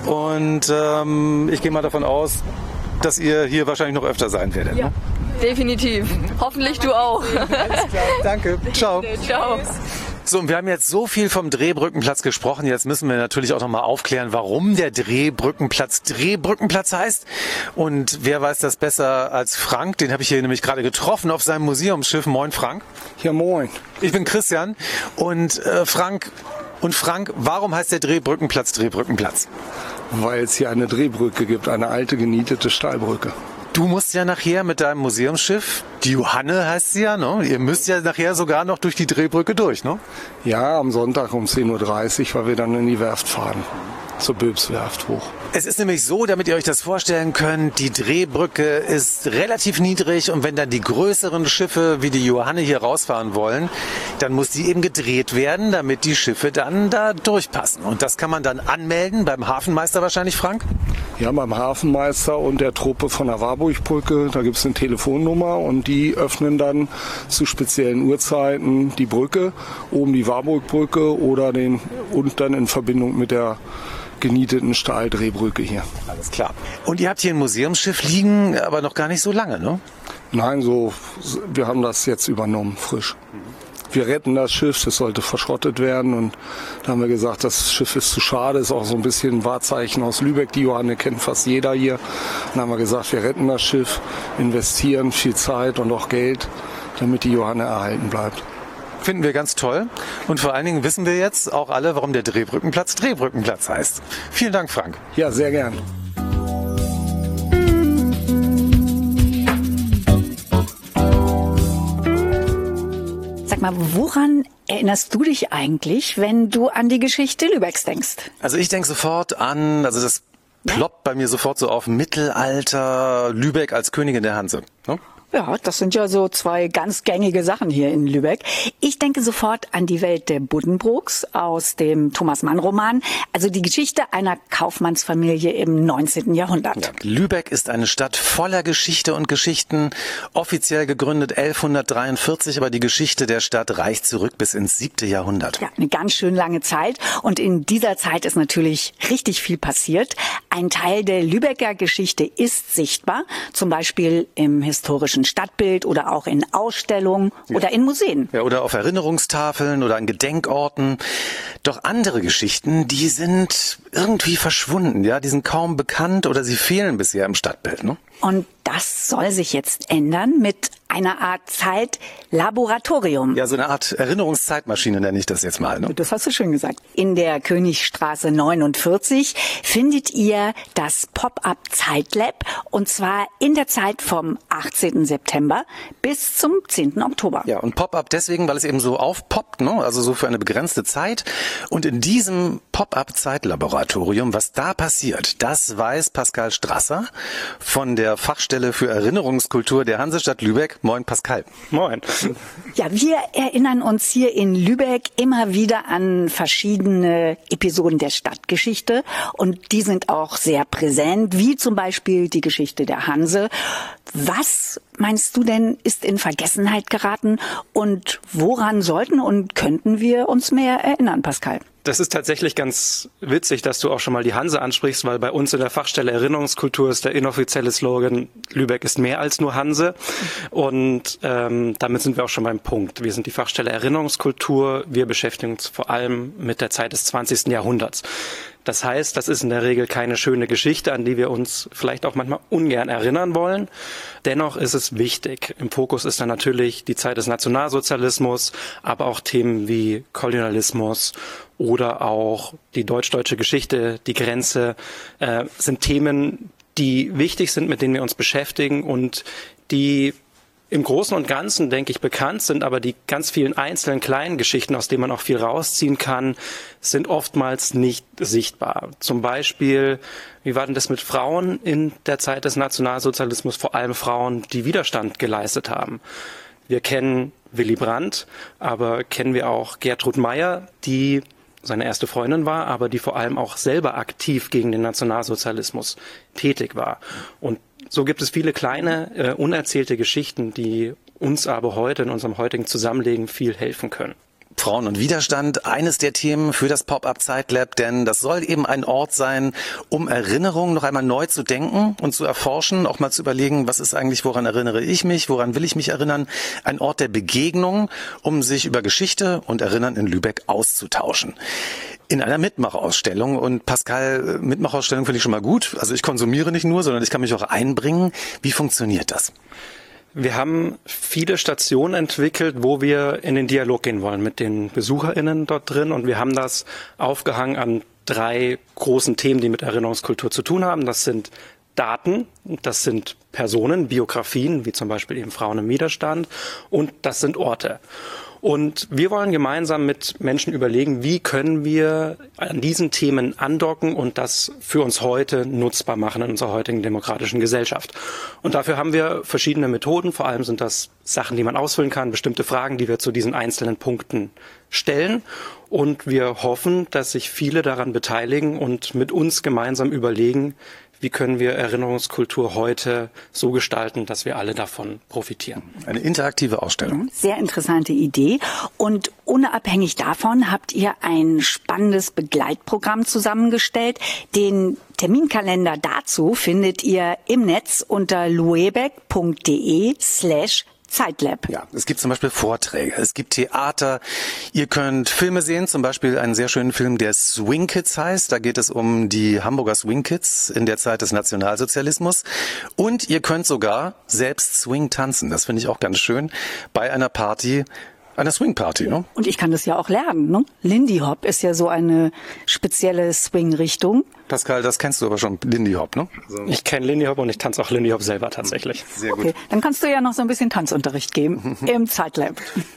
Und ich gehe mal davon aus, dass ihr hier wahrscheinlich noch öfter sein werdet. Ja, ne? Definitiv. Hoffentlich du auch. Alles klar, danke. Ciao. Ciao. So, und wir haben jetzt so viel vom Drehbrückenplatz gesprochen. Jetzt müssen wir natürlich auch noch mal aufklären, warum der Drehbrückenplatz heißt. Und wer weiß das besser als Frank? Den habe ich hier nämlich gerade getroffen auf seinem Museumsschiff. Moin, Frank. Ja, moin. Ich bin Christian. Und Frank, warum heißt der Drehbrückenplatz? Weil es hier eine Drehbrücke gibt, eine alte genietete Stahlbrücke. Du musst ja nachher mit deinem Museumsschiff, die Johanne heißt sie ja, ne? Ihr müsst ja nachher sogar noch durch die Drehbrücke durch, ne? Ja, am Sonntag um 10:30 Uhr, weil wir dann in die Werft fahren, zur Böbswerft hoch. Es ist nämlich so, damit ihr euch das vorstellen könnt, die Drehbrücke ist relativ niedrig und wenn dann die größeren Schiffe wie die Johanne hier rausfahren wollen, dann muss die eben gedreht werden, damit die Schiffe dann da durchpassen. Und das kann man dann anmelden beim Hafenmeister wahrscheinlich, Frank? Ja, beim Hafenmeister und der Truppe von der Warburgbrücke, da gibt es eine Telefonnummer und die öffnen dann zu speziellen Uhrzeiten die Brücke, oben die Warburgbrücke und dann in Verbindung mit der genieteten Stahldrehbrücke hier. Alles klar. Und ihr habt hier ein Museumsschiff liegen, aber noch gar nicht so lange, ne? Nein, wir haben das jetzt übernommen, frisch. Wir retten das Schiff, das sollte verschrottet werden und da haben wir gesagt, das Schiff ist zu schade, ist auch so ein bisschen ein Wahrzeichen aus Lübeck, die Johanne kennt fast jeder hier. Dann haben wir gesagt, wir retten das Schiff, investieren viel Zeit und auch Geld, damit die Johanne erhalten bleibt. Finden wir ganz toll und vor allen Dingen wissen wir jetzt auch alle, warum der Drehbrückenplatz heißt. Vielen Dank, Frank. Ja, sehr gern. Sag mal, woran erinnerst du dich eigentlich, wenn du an die Geschichte Lübecks denkst? Also ich denke sofort an, das ploppt bei mir sofort so auf Mittelalter, Lübeck als Königin der Hanse. Ne? Ja, das sind ja so zwei ganz gängige Sachen hier in Lübeck. Ich denke sofort an die Welt der Buddenbrooks aus dem Thomas-Mann-Roman, also die Geschichte einer Kaufmannsfamilie im 19. Jahrhundert. Ja, Lübeck ist eine Stadt voller Geschichte und Geschichten, offiziell gegründet 1143, aber die Geschichte der Stadt reicht zurück bis ins 7. Jahrhundert. Ja, eine ganz schön lange Zeit und in dieser Zeit ist natürlich richtig viel passiert. Ein Teil der Lübecker Geschichte ist sichtbar, zum Beispiel im historischen Stadtbild oder auch in Ausstellungen oder in Museen. Ja, oder auf Erinnerungstafeln oder an Gedenkorten. Doch andere Geschichten, die sind irgendwie verschwunden. Ja, die sind kaum bekannt oder sie fehlen bisher im Stadtbild. Ne? Und das soll sich jetzt ändern mit einer Art Zeitlaboratorium. Ja, so eine Art Erinnerungszeitmaschine nenne ich das jetzt mal. Ne? Das hast du schön gesagt. In der Königstraße 49 findet ihr das Pop-up-Zeitlab und zwar in der Zeit vom 18. September bis zum 10. Oktober. Ja, und Pop-up deswegen, weil es eben so aufpoppt, ne? Also so für eine begrenzte Zeit. Und in diesem Pop-up-Zeitlaboratorium, was da passiert, das weiß Pascal Strasser von der Fachstelle für Erinnerungskultur der Hansestadt Lübeck. Moin, Pascal. Moin. Ja, wir erinnern uns hier in Lübeck immer wieder an verschiedene Episoden der Stadtgeschichte und die sind auch sehr präsent, wie zum Beispiel die Geschichte der Hanse. Was meinst du denn, ist in Vergessenheit geraten und woran sollten und könnten wir uns mehr erinnern, Pascal? Das ist tatsächlich ganz witzig, dass du auch schon mal die Hanse ansprichst, weil bei uns in der Fachstelle Erinnerungskultur ist der inoffizielle Slogan, Lübeck ist mehr als nur Hanse. Und damit sind wir auch schon beim Punkt. Wir sind die Fachstelle Erinnerungskultur. Wir beschäftigen uns vor allem mit der Zeit des 20. Jahrhunderts. Das heißt, das ist in der Regel keine schöne Geschichte, an die wir uns vielleicht auch manchmal ungern erinnern wollen. Dennoch ist es wichtig. Im Fokus ist dann natürlich die Zeit des Nationalsozialismus, aber auch Themen wie Kolonialismus oder auch die deutsch-deutsche Geschichte, die Grenze, sind Themen, die wichtig sind, mit denen wir uns beschäftigen und die im Großen und Ganzen, denke ich, bekannt sind, aber die ganz vielen einzelnen kleinen Geschichten, aus denen man auch viel rausziehen kann, sind oftmals nicht sichtbar. Zum Beispiel, wie war denn das mit Frauen in der Zeit des Nationalsozialismus, vor allem Frauen, die Widerstand geleistet haben? Wir kennen Willy Brandt, aber kennen wir auch Gertrud Meyer, die seine erste Freundin war, aber die vor allem auch selber aktiv gegen den Nationalsozialismus tätig war. Und so gibt es viele kleine, unerzählte Geschichten, die uns aber heute in unserem heutigen Zusammenleben viel helfen können. Frauen und Widerstand, eines der Themen für das Pop-Up Zeitlab, denn das soll eben ein Ort sein, um Erinnerungen noch einmal neu zu denken und zu erforschen, auch mal zu überlegen, was ist eigentlich, woran erinnere ich mich, woran will ich mich erinnern, ein Ort der Begegnung, um sich über Geschichte und Erinnern in Lübeck auszutauschen. In einer Mitmachausstellung. Und Pascal, Mitmachausstellung finde ich schon mal gut. Also ich konsumiere nicht nur, sondern ich kann mich auch einbringen. Wie funktioniert das? Wir haben viele Stationen entwickelt, wo wir in den Dialog gehen wollen mit den BesucherInnen dort drin. Und wir haben das aufgehangen an 3 großen Themen, die mit Erinnerungskultur zu tun haben. Das sind Daten, das sind Personen, Biografien, wie zum Beispiel eben Frauen im Widerstand. Und das sind Orte. Und wir wollen gemeinsam mit Menschen überlegen, wie können wir an diesen Themen andocken und das für uns heute nutzbar machen in unserer heutigen demokratischen Gesellschaft. Und dafür haben wir verschiedene Methoden. Vor allem sind das Sachen, die man ausfüllen kann, bestimmte Fragen, die wir zu diesen einzelnen Punkten stellen. Und wir hoffen, dass sich viele daran beteiligen und mit uns gemeinsam überlegen, wie können wir Erinnerungskultur heute so gestalten, dass wir alle davon profitieren. Eine interaktive Ausstellung. Sehr interessante Idee. Und unabhängig davon habt ihr ein spannendes Begleitprogramm zusammengestellt. Den Terminkalender dazu findet ihr im Netz unter luebeck.de/Zeitlab. Ja, es gibt zum Beispiel Vorträge, es gibt Theater, ihr könnt Filme sehen, zum Beispiel einen sehr schönen Film, der Swing Kids heißt. Da geht es um die Hamburger Swing Kids in der Zeit des Nationalsozialismus. Und ihr könnt sogar selbst Swing tanzen. Das finde ich auch ganz schön bei einer Party. Eine Swing-Party, ne? Und ich kann das ja auch lernen, ne? Lindy Hop ist ja so eine spezielle Swing-Richtung. Pascal, das kennst du aber schon, Lindy Hop, ne? Ich kenne Lindy Hop und ich tanze auch Lindy Hop selber tatsächlich. Sehr gut. Okay, dann kannst du ja noch so ein bisschen Tanzunterricht geben im Zeitlab.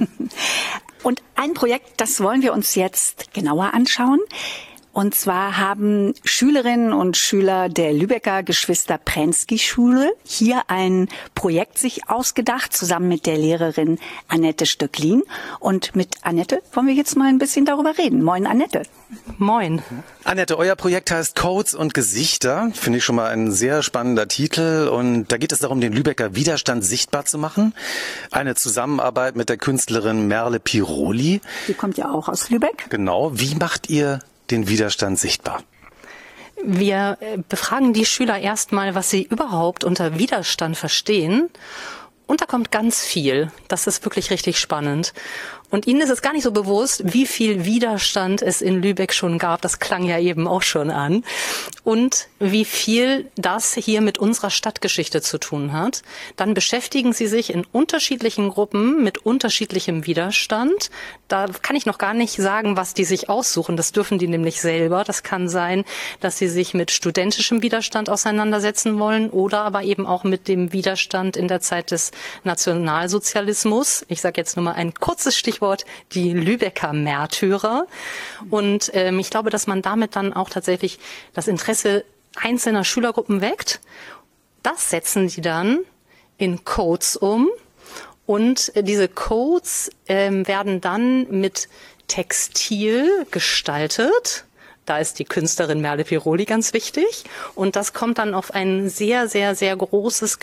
Und ein Projekt, das wollen wir uns jetzt genauer anschauen. Und zwar haben Schülerinnen und Schüler der Lübecker Geschwister-Prensky-Schule hier ein Projekt sich ausgedacht, zusammen mit der Lehrerin Annette Stöcklin. Und mit Annette wollen wir jetzt mal ein bisschen darüber reden. Moin, Annette. Moin. Annette, euer Projekt heißt Codes und Gesichter. Finde ich schon mal ein sehr spannender Titel. Und da geht es darum, den Lübecker Widerstand sichtbar zu machen. Eine Zusammenarbeit mit der Künstlerin Merle Piroli. Die kommt ja auch aus Lübeck. Genau. Wie macht ihr den Widerstand sichtbar? Wir befragen die Schüler erstmal, was sie überhaupt unter Widerstand verstehen. Und da kommt ganz viel. Das ist wirklich richtig spannend. Und ihnen ist es gar nicht so bewusst, wie viel Widerstand es in Lübeck schon gab. Das klang ja eben auch schon an. Und wie viel das hier mit unserer Stadtgeschichte zu tun hat. Dann beschäftigen sie sich in unterschiedlichen Gruppen mit unterschiedlichem Widerstand. Da kann ich noch gar nicht sagen, was die sich aussuchen. Das dürfen die nämlich selber. Das kann sein, dass sie sich mit studentischem Widerstand auseinandersetzen wollen oder aber eben auch mit dem Widerstand in der Zeit des Nationalsozialismus. Ich sage jetzt nur mal ein kurzes Stichwort, die Lübecker Märtyrer. Und ich glaube, dass man damit dann auch tatsächlich das Interesse einzelner Schülergruppen weckt. Das setzen die dann in Codes um. Und diese Codes werden dann mit Textil gestaltet. Da ist die Künstlerin Merle Piroli ganz wichtig. Und das kommt dann auf ein sehr, sehr, sehr großes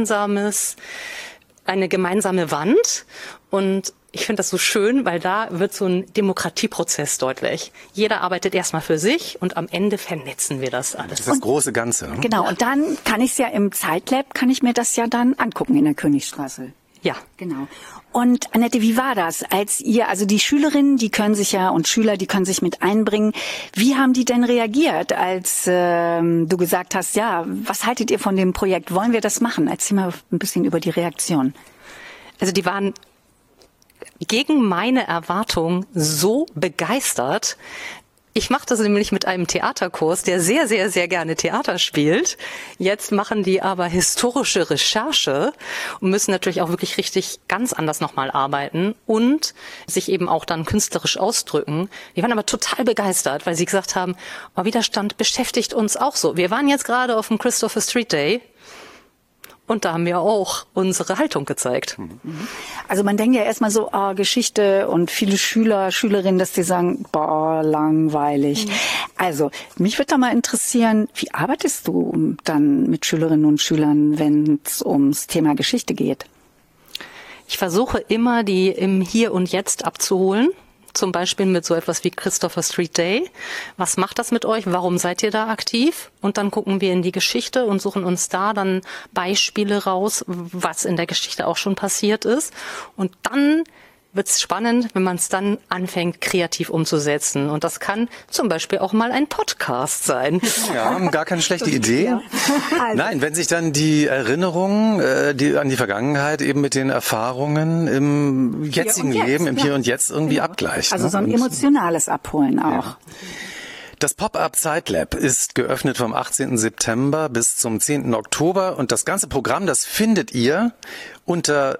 eine gemeinsame Wand. Und ich finde das so schön, weil da wird so ein Demokratieprozess deutlich. Jeder arbeitet erstmal für sich und am Ende vernetzen wir das alles. Das ist das große Ganze. Ne? Genau, und dann kann ich es ja im Zeitlab, kann ich mir das ja dann angucken in der Königstraße. Ja. Genau. Und Annette, wie war das, als ihr, also die Schülerinnen, die können sich ja und Schüler, die können sich mit einbringen. Wie haben die denn reagiert, als du gesagt hast, ja, was haltet ihr von dem Projekt? Wollen wir das machen? Erzähl mal ein bisschen über die Reaktion. Also die waren gegen meine Erwartung so begeistert. Ich mache das nämlich mit einem Theaterkurs, der sehr, sehr, sehr gerne Theater spielt. Jetzt machen die aber historische Recherche und müssen natürlich auch wirklich richtig ganz anders nochmal arbeiten und sich eben auch dann künstlerisch ausdrücken. Die waren aber total begeistert, weil sie gesagt haben, oh, Widerstand beschäftigt uns auch so. Wir waren jetzt gerade auf dem Christopher Street Day. Und da haben wir auch unsere Haltung gezeigt. Also man denkt ja erstmal so, Geschichte und viele Schüler, Schülerinnen, dass die sagen, boah, langweilig. Also mich würde da mal interessieren, wie arbeitest du dann mit Schülerinnen und Schülern, wenn es ums Thema Geschichte geht? Ich versuche immer, die im Hier und Jetzt abzuholen. zum Beispiel mit so etwas wie Christopher Street Day. Was macht das mit euch? Warum seid ihr da aktiv? Und dann gucken wir in die Geschichte und suchen uns da dann Beispiele raus, was in der Geschichte auch schon passiert ist. Und dann wird's spannend, wenn man es dann anfängt, kreativ umzusetzen. Und das kann zum Beispiel auch mal ein Podcast sein. Ja, gar keine schlechte Idee. Ja. Also. Nein, wenn sich dann die Erinnerungen an die Vergangenheit eben mit den Erfahrungen im jetzigen Leben, im Hier und Jetzt irgendwie abgleichen. Also so ein emotionales Abholen auch. Ja. Das Pop-up Zeitlab ist geöffnet vom 18. September bis zum 10. Oktober und das ganze Programm, das findet ihr unter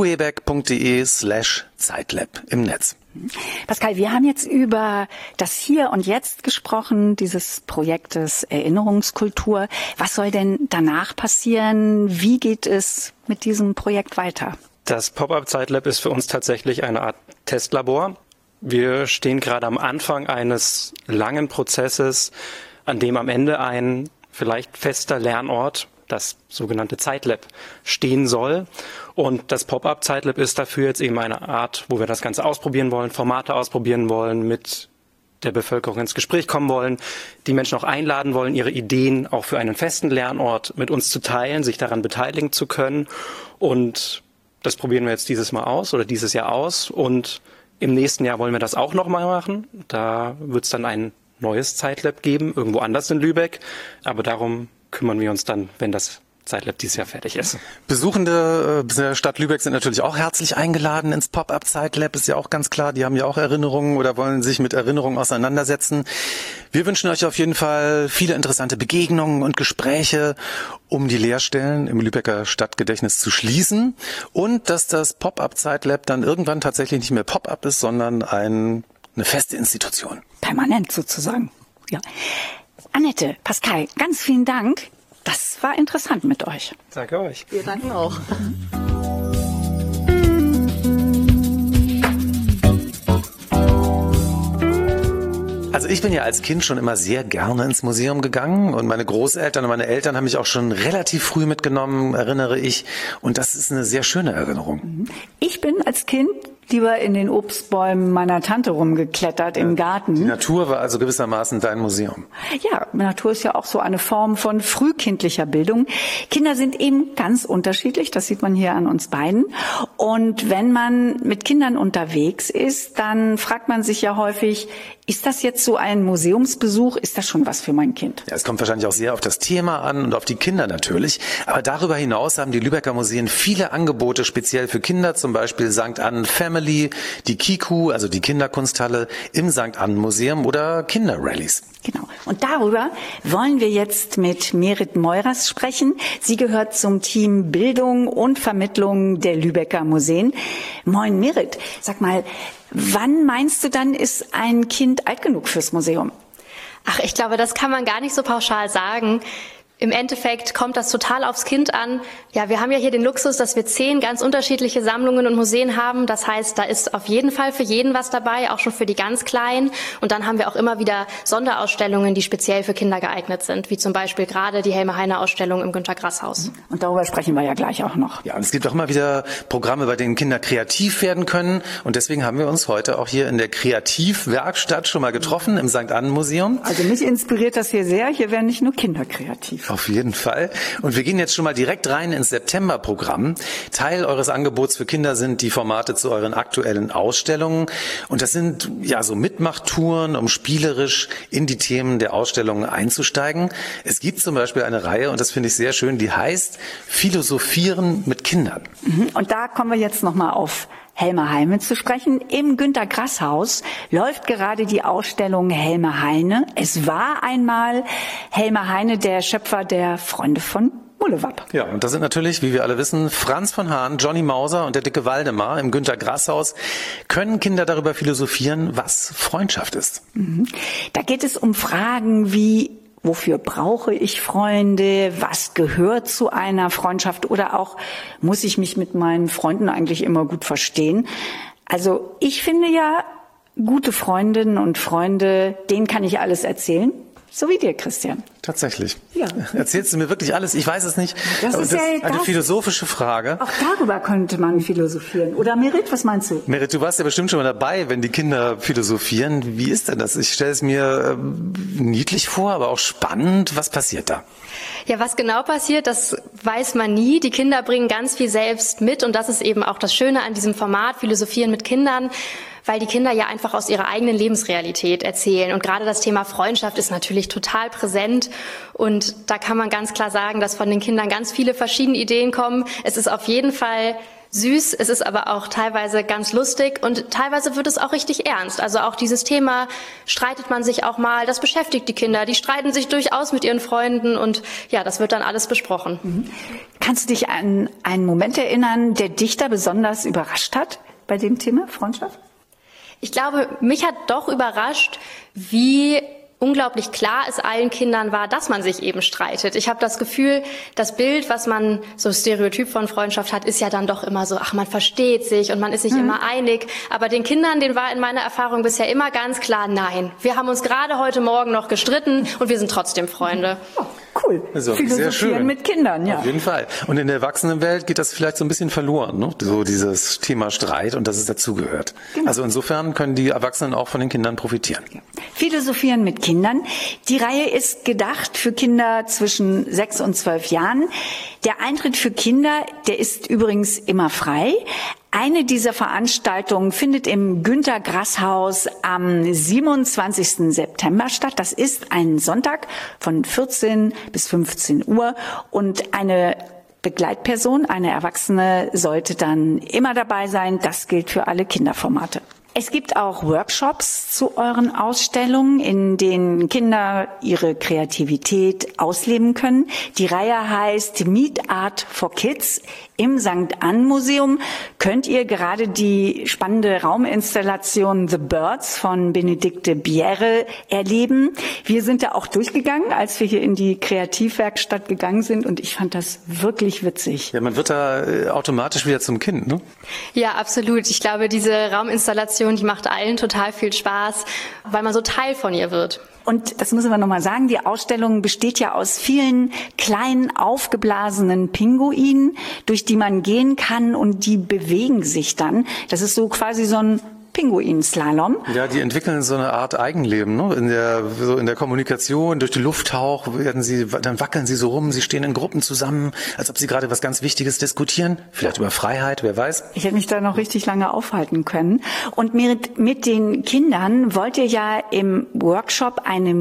luebeck.de/Zeitlab im Netz. Pascal, wir haben jetzt über das Hier und Jetzt gesprochen, dieses Projektes Erinnerungskultur. Was soll denn danach passieren? Wie geht es mit diesem Projekt weiter? Das Pop-up Zeitlab ist für uns tatsächlich eine Art Testlabor. Wir stehen gerade am Anfang eines langen Prozesses, an dem am Ende ein vielleicht fester Lernort, das sogenannte Zeitlab, stehen soll. Und das Pop-up Zeitlab ist dafür jetzt eben eine Art, wo wir das Ganze ausprobieren wollen, Formate ausprobieren wollen, mit der Bevölkerung ins Gespräch kommen wollen, die Menschen auch einladen wollen, ihre Ideen auch für einen festen Lernort mit uns zu teilen, sich daran beteiligen zu können. Und das probieren wir jetzt dieses Jahr aus. Und im nächsten Jahr wollen wir das auch nochmal machen. Da wird es dann ein neues Zeitlab geben, irgendwo anders in Lübeck. Aber darum kümmern wir uns dann, wenn das Zeitlab dieses Jahr fertig ist. Besuchende der Stadt Lübeck sind natürlich auch herzlich eingeladen ins Pop-up Zeitlab, ist ja auch ganz klar. Die haben ja auch Erinnerungen oder wollen sich mit Erinnerungen auseinandersetzen. Wir wünschen euch auf jeden Fall viele interessante Begegnungen und Gespräche, um die Leerstellen im Lübecker Stadtgedächtnis zu schließen und dass das Pop-up Zeitlab dann irgendwann tatsächlich nicht mehr Pop-up ist, sondern eine feste Institution. Permanent sozusagen. Ja. Annette, Pascal, ganz vielen Dank. Das war interessant mit euch. Danke euch. Wir danken auch. Also ich bin ja als Kind schon immer sehr gerne ins Museum gegangen und meine Großeltern und meine Eltern haben mich auch schon relativ früh mitgenommen, erinnere ich. Und das ist eine sehr schöne Erinnerung. Ich bin als Kind lieber in den Obstbäumen meiner Tante rumgeklettert im Garten. Die Natur war also gewissermaßen dein Museum. Ja, Natur ist ja auch so eine Form von frühkindlicher Bildung. Kinder sind eben ganz unterschiedlich, das sieht man hier an uns beiden. Und wenn man mit Kindern unterwegs ist, dann fragt man sich ja häufig, ist das jetzt so ein Museumsbesuch? Ist das schon was für mein Kind? Ja, es kommt wahrscheinlich auch sehr auf das Thema an und auf die Kinder natürlich. Aber darüber hinaus haben die Lübecker Museen viele Angebote speziell für Kinder, zum Beispiel St. Annen Family, die Kiku, also die Kinderkunsthalle im St. Annen Museum oder Kinderrallies. Genau. Und darüber wollen wir jetzt mit Merit Meurers sprechen. Sie gehört zum Team Bildung und Vermittlung der Lübecker Museen. Moin Merit, sag mal, wann meinst du dann, ist ein Kind alt genug fürs Museum? Ach, ich glaube, das kann man gar nicht so pauschal sagen. Im Endeffekt kommt das total aufs Kind an. Ja, wir haben ja hier den Luxus, dass wir 10 ganz unterschiedliche Sammlungen und Museen haben. Das heißt, da ist auf jeden Fall für jeden was dabei, auch schon für die ganz Kleinen. Und dann haben wir auch immer wieder Sonderausstellungen, die speziell für Kinder geeignet sind, wie zum Beispiel gerade die Helme-Heine-Ausstellung im Günter-Grass-Haus. Und darüber sprechen wir ja gleich auch noch. Ja, und es gibt auch immer wieder Programme, bei denen Kinder kreativ werden können. Und deswegen haben wir uns heute auch hier in der Kreativwerkstatt schon mal getroffen, im St. Annen Museum. Also mich inspiriert das hier sehr. Hier werden nicht nur Kinder kreativ. Auf jeden Fall. Und wir gehen jetzt schon mal direkt rein ins Septemberprogramm. Teil eures Angebots für Kinder sind die Formate zu euren aktuellen Ausstellungen. Und das sind ja so Mitmachtouren, um spielerisch in die Themen der Ausstellungen einzusteigen. Es gibt zum Beispiel eine Reihe, und das finde ich sehr schön, die heißt Philosophieren mit Kindern. Und da kommen wir jetzt nochmal auf Helme Heine zu sprechen. Im Günter-Grass-Haus läuft gerade die Ausstellung Helme Heine. Es war einmal Helme Heine, der Schöpfer der Freunde von Mullewab. Ja, und das sind natürlich, wie wir alle wissen, Franz von Hahn, Johnny Mauser und der dicke Waldemar im Günter-Grass-Haus. Können Kinder darüber philosophieren, was Freundschaft ist? Da geht es um Fragen wie: Wofür brauche ich Freunde? Was gehört zu einer Freundschaft? Oder auch, muss ich mich mit meinen Freunden eigentlich immer gut verstehen? Also ich finde ja, gute Freundinnen und Freunde, denen kann ich alles erzählen. So wie dir, Christian. Tatsächlich. Ja. Erzählst du mir wirklich alles? Ich weiß es nicht. Das ist ja eine philosophische Frage. Auch darüber könnte man philosophieren. Oder Merit, was meinst du? Merit, du warst ja bestimmt schon mal dabei, wenn die Kinder philosophieren. Wie ist denn das? Ich stelle es mir niedlich vor, aber auch spannend. Was passiert da? Ja, was genau passiert, das weiß man nie. Die Kinder bringen ganz viel selbst mit und das ist eben auch das Schöne an diesem Format Philosophieren mit Kindern, weil die Kinder ja einfach aus ihrer eigenen Lebensrealität erzählen. Und gerade das Thema Freundschaft ist natürlich total präsent. Und da kann man ganz klar sagen, dass von den Kindern ganz viele verschiedene Ideen kommen. Es ist auf jeden Fall süß, es ist aber auch teilweise ganz lustig und teilweise wird es auch richtig ernst. Also auch dieses Thema, streitet man sich auch mal, das beschäftigt die Kinder. Die streiten sich durchaus mit ihren Freunden und ja, das wird dann alles besprochen. Mhm. Kannst du dich an einen Moment erinnern, der dich da besonders überrascht hat bei dem Thema Freundschaft? Ich glaube, mich hat doch überrascht, wie unglaublich klar es allen Kindern war, dass man sich eben streitet. Ich habe das Gefühl, das Bild, was man so stereotyp von Freundschaft hat, ist ja dann doch immer so, ach, man versteht sich und man ist sich immer einig. Aber den Kindern, denen war in meiner Erfahrung bisher immer ganz klar, nein, wir haben uns gerade heute Morgen noch gestritten und wir sind trotzdem Freunde. Oh, cool. Also, Philosophieren sehr schön. mit Kindern, ja. Auf jeden Fall. Und in der Erwachsenenwelt geht das vielleicht so ein bisschen verloren, ne? So dieses Thema Streit und dass es dazugehört. Genau. Also insofern können die Erwachsenen auch von den Kindern profitieren. Ja. Philosophieren mit Kindern. Die Reihe ist gedacht für Kinder zwischen 6 und 12 Jahren. Der Eintritt für Kinder, der ist übrigens immer frei. Eine dieser Veranstaltungen findet im Günter-Grass-Haus am 27. September statt. Das ist ein Sonntag von 14 bis 15 Uhr und eine Begleitperson, eine Erwachsene, sollte dann immer dabei sein. Das gilt für alle Kinderformate. Es gibt auch Workshops zu euren Ausstellungen, in denen Kinder ihre Kreativität ausleben können. Die Reihe heißt Meet Art for Kids. Im St. Ann Museum könnt ihr gerade die spannende Rauminstallation The Birds von Benedikte Bjerre erleben. Wir sind da auch durchgegangen, als wir hier in die Kreativwerkstatt gegangen sind und ich fand das wirklich witzig. Ja, man wird da automatisch wieder zum Kind, ne? Ja, absolut. Ich glaube, diese Rauminstallation, die macht allen total viel Spaß, weil man so Teil von ihr wird. Und das müssen wir nochmal sagen, die Ausstellung besteht ja aus vielen kleinen, aufgeblasenen Pinguinen, durch die man gehen kann und die bewegen sich dann. Das ist so quasi so ein Pinguinslalom. Ja, die entwickeln so eine Art Eigenleben, ne? In der Kommunikation, durch die Lufthauch dann wackeln sie so rum, sie stehen in Gruppen zusammen, als ob sie gerade was ganz Wichtiges diskutieren, vielleicht über Freiheit, wer weiß. Ich hätte mich da noch richtig lange aufhalten können. Und mit den Kindern wollt ihr ja im Workshop eine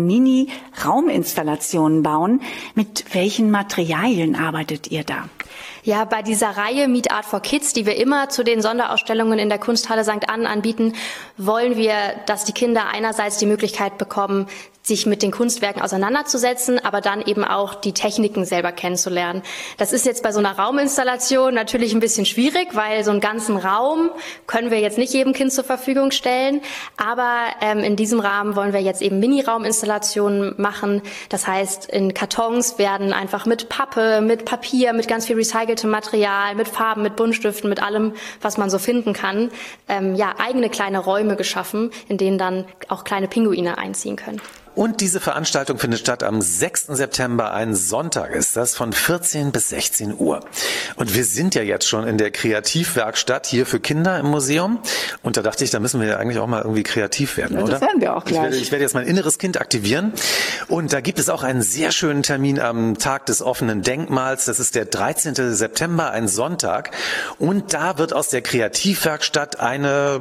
Mini-Rauminstallation bauen. Mit welchen Materialien arbeitet ihr da? Ja, bei dieser Reihe Meet Art for Kids, die wir immer zu den Sonderausstellungen in der Kunsthalle St. Ann anbieten, wollen wir, dass die Kinder einerseits die Möglichkeit bekommen, sich mit den Kunstwerken auseinanderzusetzen, aber dann eben auch die Techniken selber kennenzulernen. Das ist jetzt bei so einer Rauminstallation natürlich ein bisschen schwierig, weil so einen ganzen Raum können wir jetzt nicht jedem Kind zur Verfügung stellen. Aber in diesem Rahmen wollen wir jetzt eben Mini-Rauminstallationen machen. Das heißt, in Kartons werden einfach mit Pappe, mit Papier, mit ganz viel recyceltem Material, mit Farben, mit Buntstiften, mit allem, was man so finden kann, eigene kleine Räume geschaffen, in denen dann auch kleine Pinguine einziehen können. Und diese Veranstaltung findet statt am 6. September, ein Sonntag ist das, von 14 bis 16 Uhr. Und wir sind ja jetzt schon in der Kreativwerkstatt hier für Kinder im Museum. Und da dachte ich, da müssen wir ja eigentlich auch mal irgendwie kreativ werden, ja, oder? Das werden wir auch gleich. Ich werde jetzt mein inneres Kind aktivieren. Und da gibt es auch einen sehr schönen Termin am Tag des offenen Denkmals. Das ist der 13. September, ein Sonntag. Und da wird aus der Kreativwerkstatt eine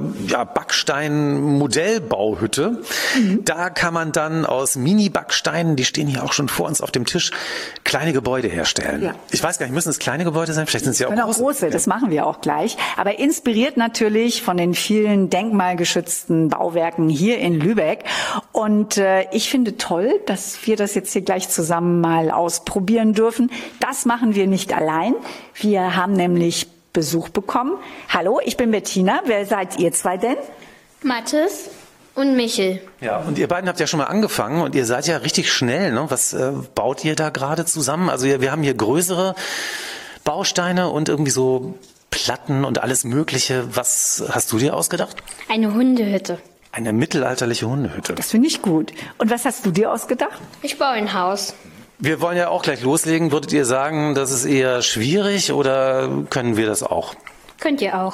Backstein-Modellbauhütte. Da kann man dann aus Mini-Backsteinen, die stehen hier auch schon vor uns auf dem Tisch, kleine Gebäude herstellen. Ja. Ich weiß gar nicht, müssen es kleine Gebäude sein? Vielleicht sind es ja auch große. Das machen wir auch gleich. Aber inspiriert natürlich von den vielen denkmalgeschützten Bauwerken hier in Lübeck. Und ich finde toll, dass wir das jetzt hier gleich zusammen mal ausprobieren dürfen. Das machen wir nicht allein. Wir haben nämlich Besuch bekommen. Hallo, ich bin Bettina. Wer seid ihr zwei denn? Mathis und Michel. Ja, und ihr beiden habt ja schon mal angefangen und ihr seid ja richtig schnell, ne? Was baut ihr da gerade zusammen? Also wir haben hier größere Bausteine und irgendwie so Platten und alles Mögliche. Was hast du dir ausgedacht? Eine Hundehütte. Eine mittelalterliche Hundehütte. Das finde ich gut. Und was hast du dir ausgedacht? Ich baue ein Haus. Wir wollen ja auch gleich loslegen. Würdet ihr sagen, das ist eher schwierig oder können wir das auch? Könnt ihr auch.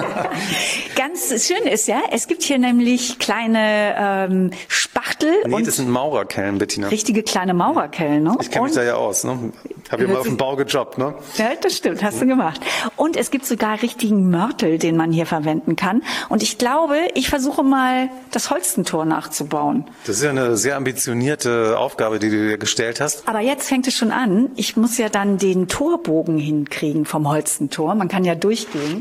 Ganz schön ist ja, es gibt hier nämlich kleine Spachtel. Nee, das sind Maurerkellen, Bettina. Richtige kleine Maurerkellen, ne? Ich kenne mich da ja aus, ne? Habe ja mal auf dem Bau gejobbt, ne? Ja, das stimmt, hast du gemacht. Und es gibt sogar richtigen Mörtel, den man hier verwenden kann. Und ich glaube, ich versuche mal, das Holstentor nachzubauen. Das ist ja eine sehr ambitionierte Aufgabe, die du dir gestellt hast. Aber jetzt fängt es schon an. Ich muss ja dann den Torbogen hinkriegen vom Holstentor. Man kann ja durchgehen.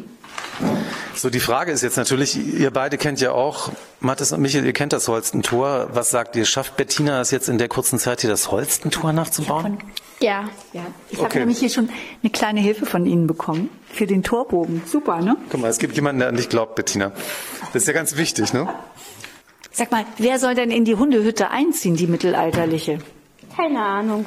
So, die Frage ist jetzt natürlich, ihr beide kennt ja auch, Mathis und Michael, ihr kennt das Holstentor. Was sagt ihr? Schafft Bettina es jetzt in der kurzen Zeit hier, das Holstentor nachzubauen? Ja. Ich habe nämlich hier schon eine kleine Hilfe von Ihnen bekommen für den Torbogen. Super, ne? Guck mal, es gibt jemanden, der an dich glaubt, Bettina. Das ist ja ganz wichtig, ne? Sag mal, wer soll denn in die Hundehütte einziehen, die mittelalterliche? Keine Ahnung.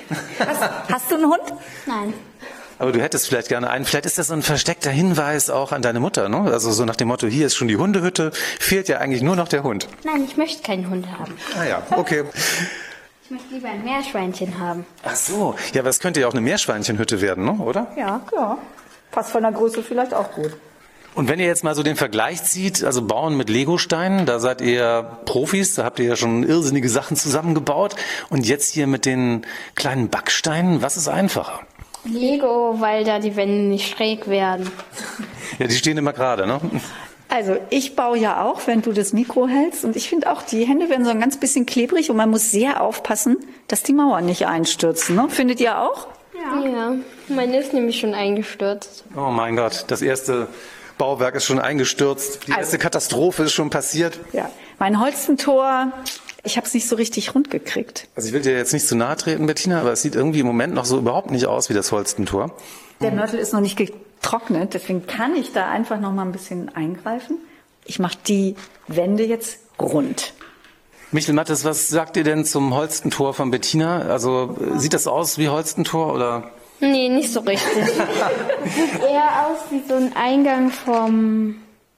Hast du einen Hund? Nein. Aber du hättest vielleicht gerne einen. Vielleicht ist das so ein versteckter Hinweis auch an deine Mutter, ne? Also so nach dem Motto, hier ist schon die Hundehütte, fehlt ja eigentlich nur noch der Hund. Nein, ich möchte keinen Hund haben. Ah ja, okay. Ich möchte lieber ein Meerschweinchen haben. Ach so, ja, aber es könnte ja auch eine Meerschweinchenhütte werden, ne? Oder? Ja. Passt von der Größe vielleicht auch gut. Und wenn ihr jetzt mal so den Vergleich zieht, also Bauen mit Legosteinen, da seid ihr Profis, da habt ihr ja schon irrsinnige Sachen zusammengebaut. Und jetzt hier mit den kleinen Backsteinen, was ist einfacher? Lego, weil da die Wände nicht schräg werden. Ja, die stehen immer gerade, ne? Also ich baue ja auch, wenn du das Mikro hältst. Und ich finde auch, die Hände werden so ein ganz bisschen klebrig und man muss sehr aufpassen, dass die Mauern nicht einstürzen. Ne? Findet ihr auch? Ja, meine ist nämlich schon eingestürzt. Oh mein Gott, das erste Bauwerk ist schon eingestürzt. Die erste Katastrophe ist schon passiert. Ja, mein Holstentor, ich habe es nicht so richtig rund gekriegt. Also ich will dir jetzt nicht zu nahe treten, Bettina, aber es sieht irgendwie im Moment noch so überhaupt nicht aus wie das Holstentor. Der Mörtel ist noch nicht getrocknet, deswegen kann ich da einfach noch mal ein bisschen eingreifen. Ich mache die Wände jetzt rund. Michael Mathis, was sagt ihr denn zum Holstentor von Bettina? Also sieht das aus wie Holstentor oder? Nee, nicht so richtig. Sieht eher aus wie so ein Eingang von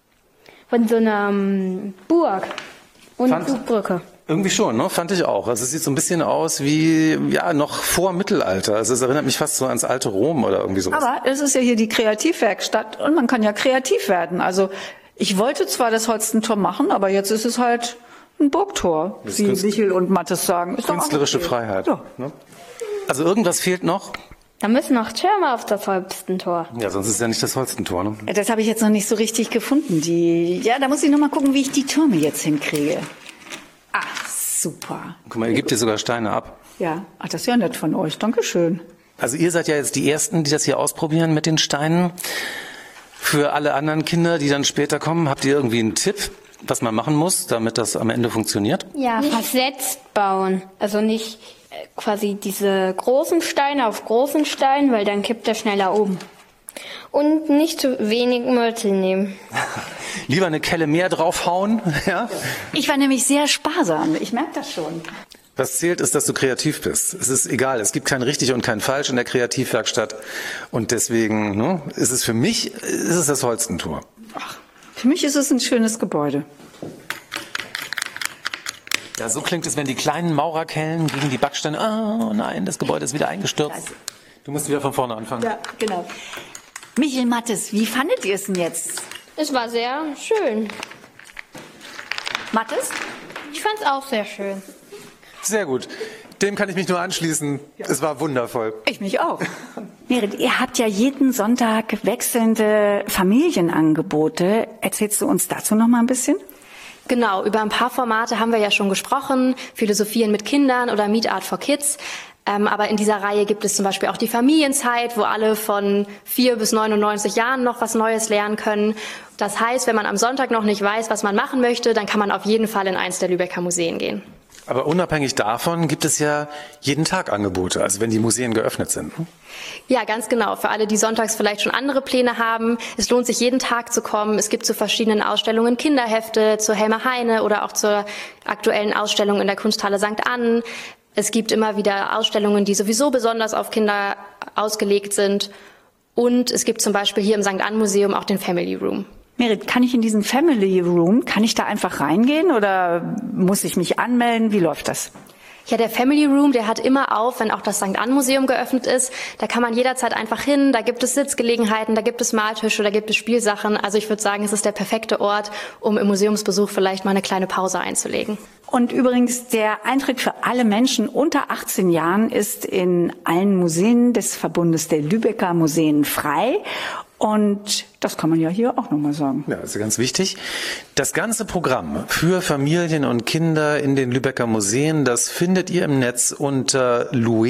so einer Burg und Brücke. Irgendwie schon, ne? Fand ich auch. Also es sieht so ein bisschen aus wie, ja, noch vor Mittelalter. Also es erinnert mich fast so ans alte Rom oder irgendwie sowas. Aber es ist ja hier die Kreativwerkstatt und man kann ja kreativ werden. Also ich wollte zwar das Holstentor machen, aber jetzt ist es halt ein Burgtor, wie Michael und Mathis sagen. Ist künstlerische Freiheit. Ja. Ne? Also irgendwas fehlt noch. Da müssen noch Türme auf das Holstentor. Ja, sonst ist es ja nicht das Holstentor, ne? Das habe ich jetzt noch nicht so richtig gefunden. Da muss ich noch mal gucken, wie ich die Türme jetzt hinkriege. Ach, super. Guck mal, ihr gebt dir sogar Steine ab. Ja, ach, das ist ja nett von euch. Dankeschön. Also ihr seid ja jetzt die Ersten, die das hier ausprobieren mit den Steinen. Für alle anderen Kinder, die dann später kommen, habt ihr irgendwie einen Tipp, was man machen muss, damit das am Ende funktioniert? Ja, versetzt bauen. Also nicht quasi diese großen Steine auf großen Steinen, weil dann kippt er schneller um. Und nicht zu wenig Mörtel nehmen. Lieber eine Kelle mehr draufhauen, ja? Ich war nämlich sehr sparsam. Ich merke das schon. Was zählt, ist, dass du kreativ bist. Es ist egal, es gibt kein richtig und kein falsch in der Kreativwerkstatt. Und deswegen, ne, ist es für mich, ist es das Holstentor. Ach, für mich ist es ein schönes Gebäude. Ja, so klingt es, wenn die kleinen Maurerkellen gegen die Backsteine, oh nein, das Gebäude ist wieder eingestürzt. Du musst wieder von vorne anfangen. Ja, genau. Michael Mathis, wie fandet ihr es denn jetzt? Es war sehr schön. Mathis? Ich fand es auch sehr schön. Sehr gut. Dem kann ich mich nur anschließen. Ja. Es war wundervoll. Ich mich auch. Merit, ihr habt ja jeden Sonntag wechselnde Familienangebote. Erzählst du uns dazu noch mal ein bisschen? Genau, über ein paar Formate haben wir ja schon gesprochen. Philosophieren mit Kindern oder Meet Art for Kids. Aber in dieser Reihe gibt es zum Beispiel auch die Familienzeit, wo alle von 4 bis 99 Jahren noch was Neues lernen können. Das heißt, wenn man am Sonntag noch nicht weiß, was man machen möchte, dann kann man auf jeden Fall in eins der Lübecker Museen gehen. Aber unabhängig davon gibt es ja jeden Tag Angebote, also wenn die Museen geöffnet sind. Ja, ganz genau. Für alle, die sonntags vielleicht schon andere Pläne haben. Es lohnt sich, jeden Tag zu kommen. Es gibt zu verschiedenen Ausstellungen Kinderhefte, zur Helmer Heine oder auch zur aktuellen Ausstellung in der Kunsthalle St. Annen. Es gibt immer wieder Ausstellungen, die sowieso besonders auf Kinder ausgelegt sind. Und es gibt zum Beispiel hier im St. Annen Museum auch den Family Room. Merit, kann ich in diesen Family Room, kann ich da einfach reingehen oder muss ich mich anmelden? Wie läuft das? Ja, der Family Room, der hat immer auf, wenn auch das St. Ann Museum geöffnet ist. Da kann man jederzeit einfach hin, da gibt es Sitzgelegenheiten, da gibt es Maltische, da gibt es Spielsachen. Also ich würde sagen, es ist der perfekte Ort, um im Museumsbesuch vielleicht mal eine kleine Pause einzulegen. Und übrigens, der Eintritt für alle Menschen unter 18 Jahren ist in allen Museen des Verbundes der Lübecker Museen frei. Und das kann man ja hier auch nochmal sagen. Ja, das ist ganz wichtig. Das ganze Programm für Familien und Kinder in den Lübecker Museen, das findet ihr im Netz unter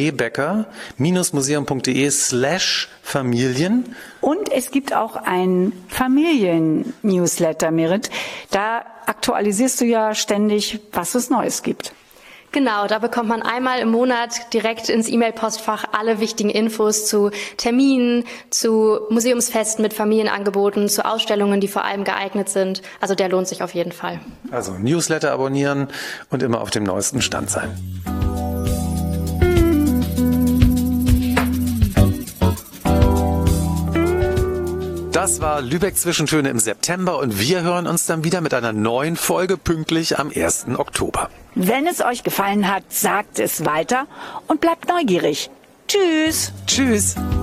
luebecker-museum.de/Familien. Und es gibt auch ein Familien-Newsletter, Merit. Da aktualisierst du ja ständig, was es Neues gibt. Genau, da bekommt man einmal im Monat direkt ins E-Mail-Postfach alle wichtigen Infos zu Terminen, zu Museumsfesten mit Familienangeboten, zu Ausstellungen, die vor allem geeignet sind. Also der lohnt sich auf jeden Fall. Also Newsletter abonnieren und immer auf dem neuesten Stand sein. Das war Lübeck Zwischentöne im September und wir hören uns dann wieder mit einer neuen Folge pünktlich am 1. Oktober. Wenn es euch gefallen hat, sagt es weiter und bleibt neugierig. Tschüss. Tschüss.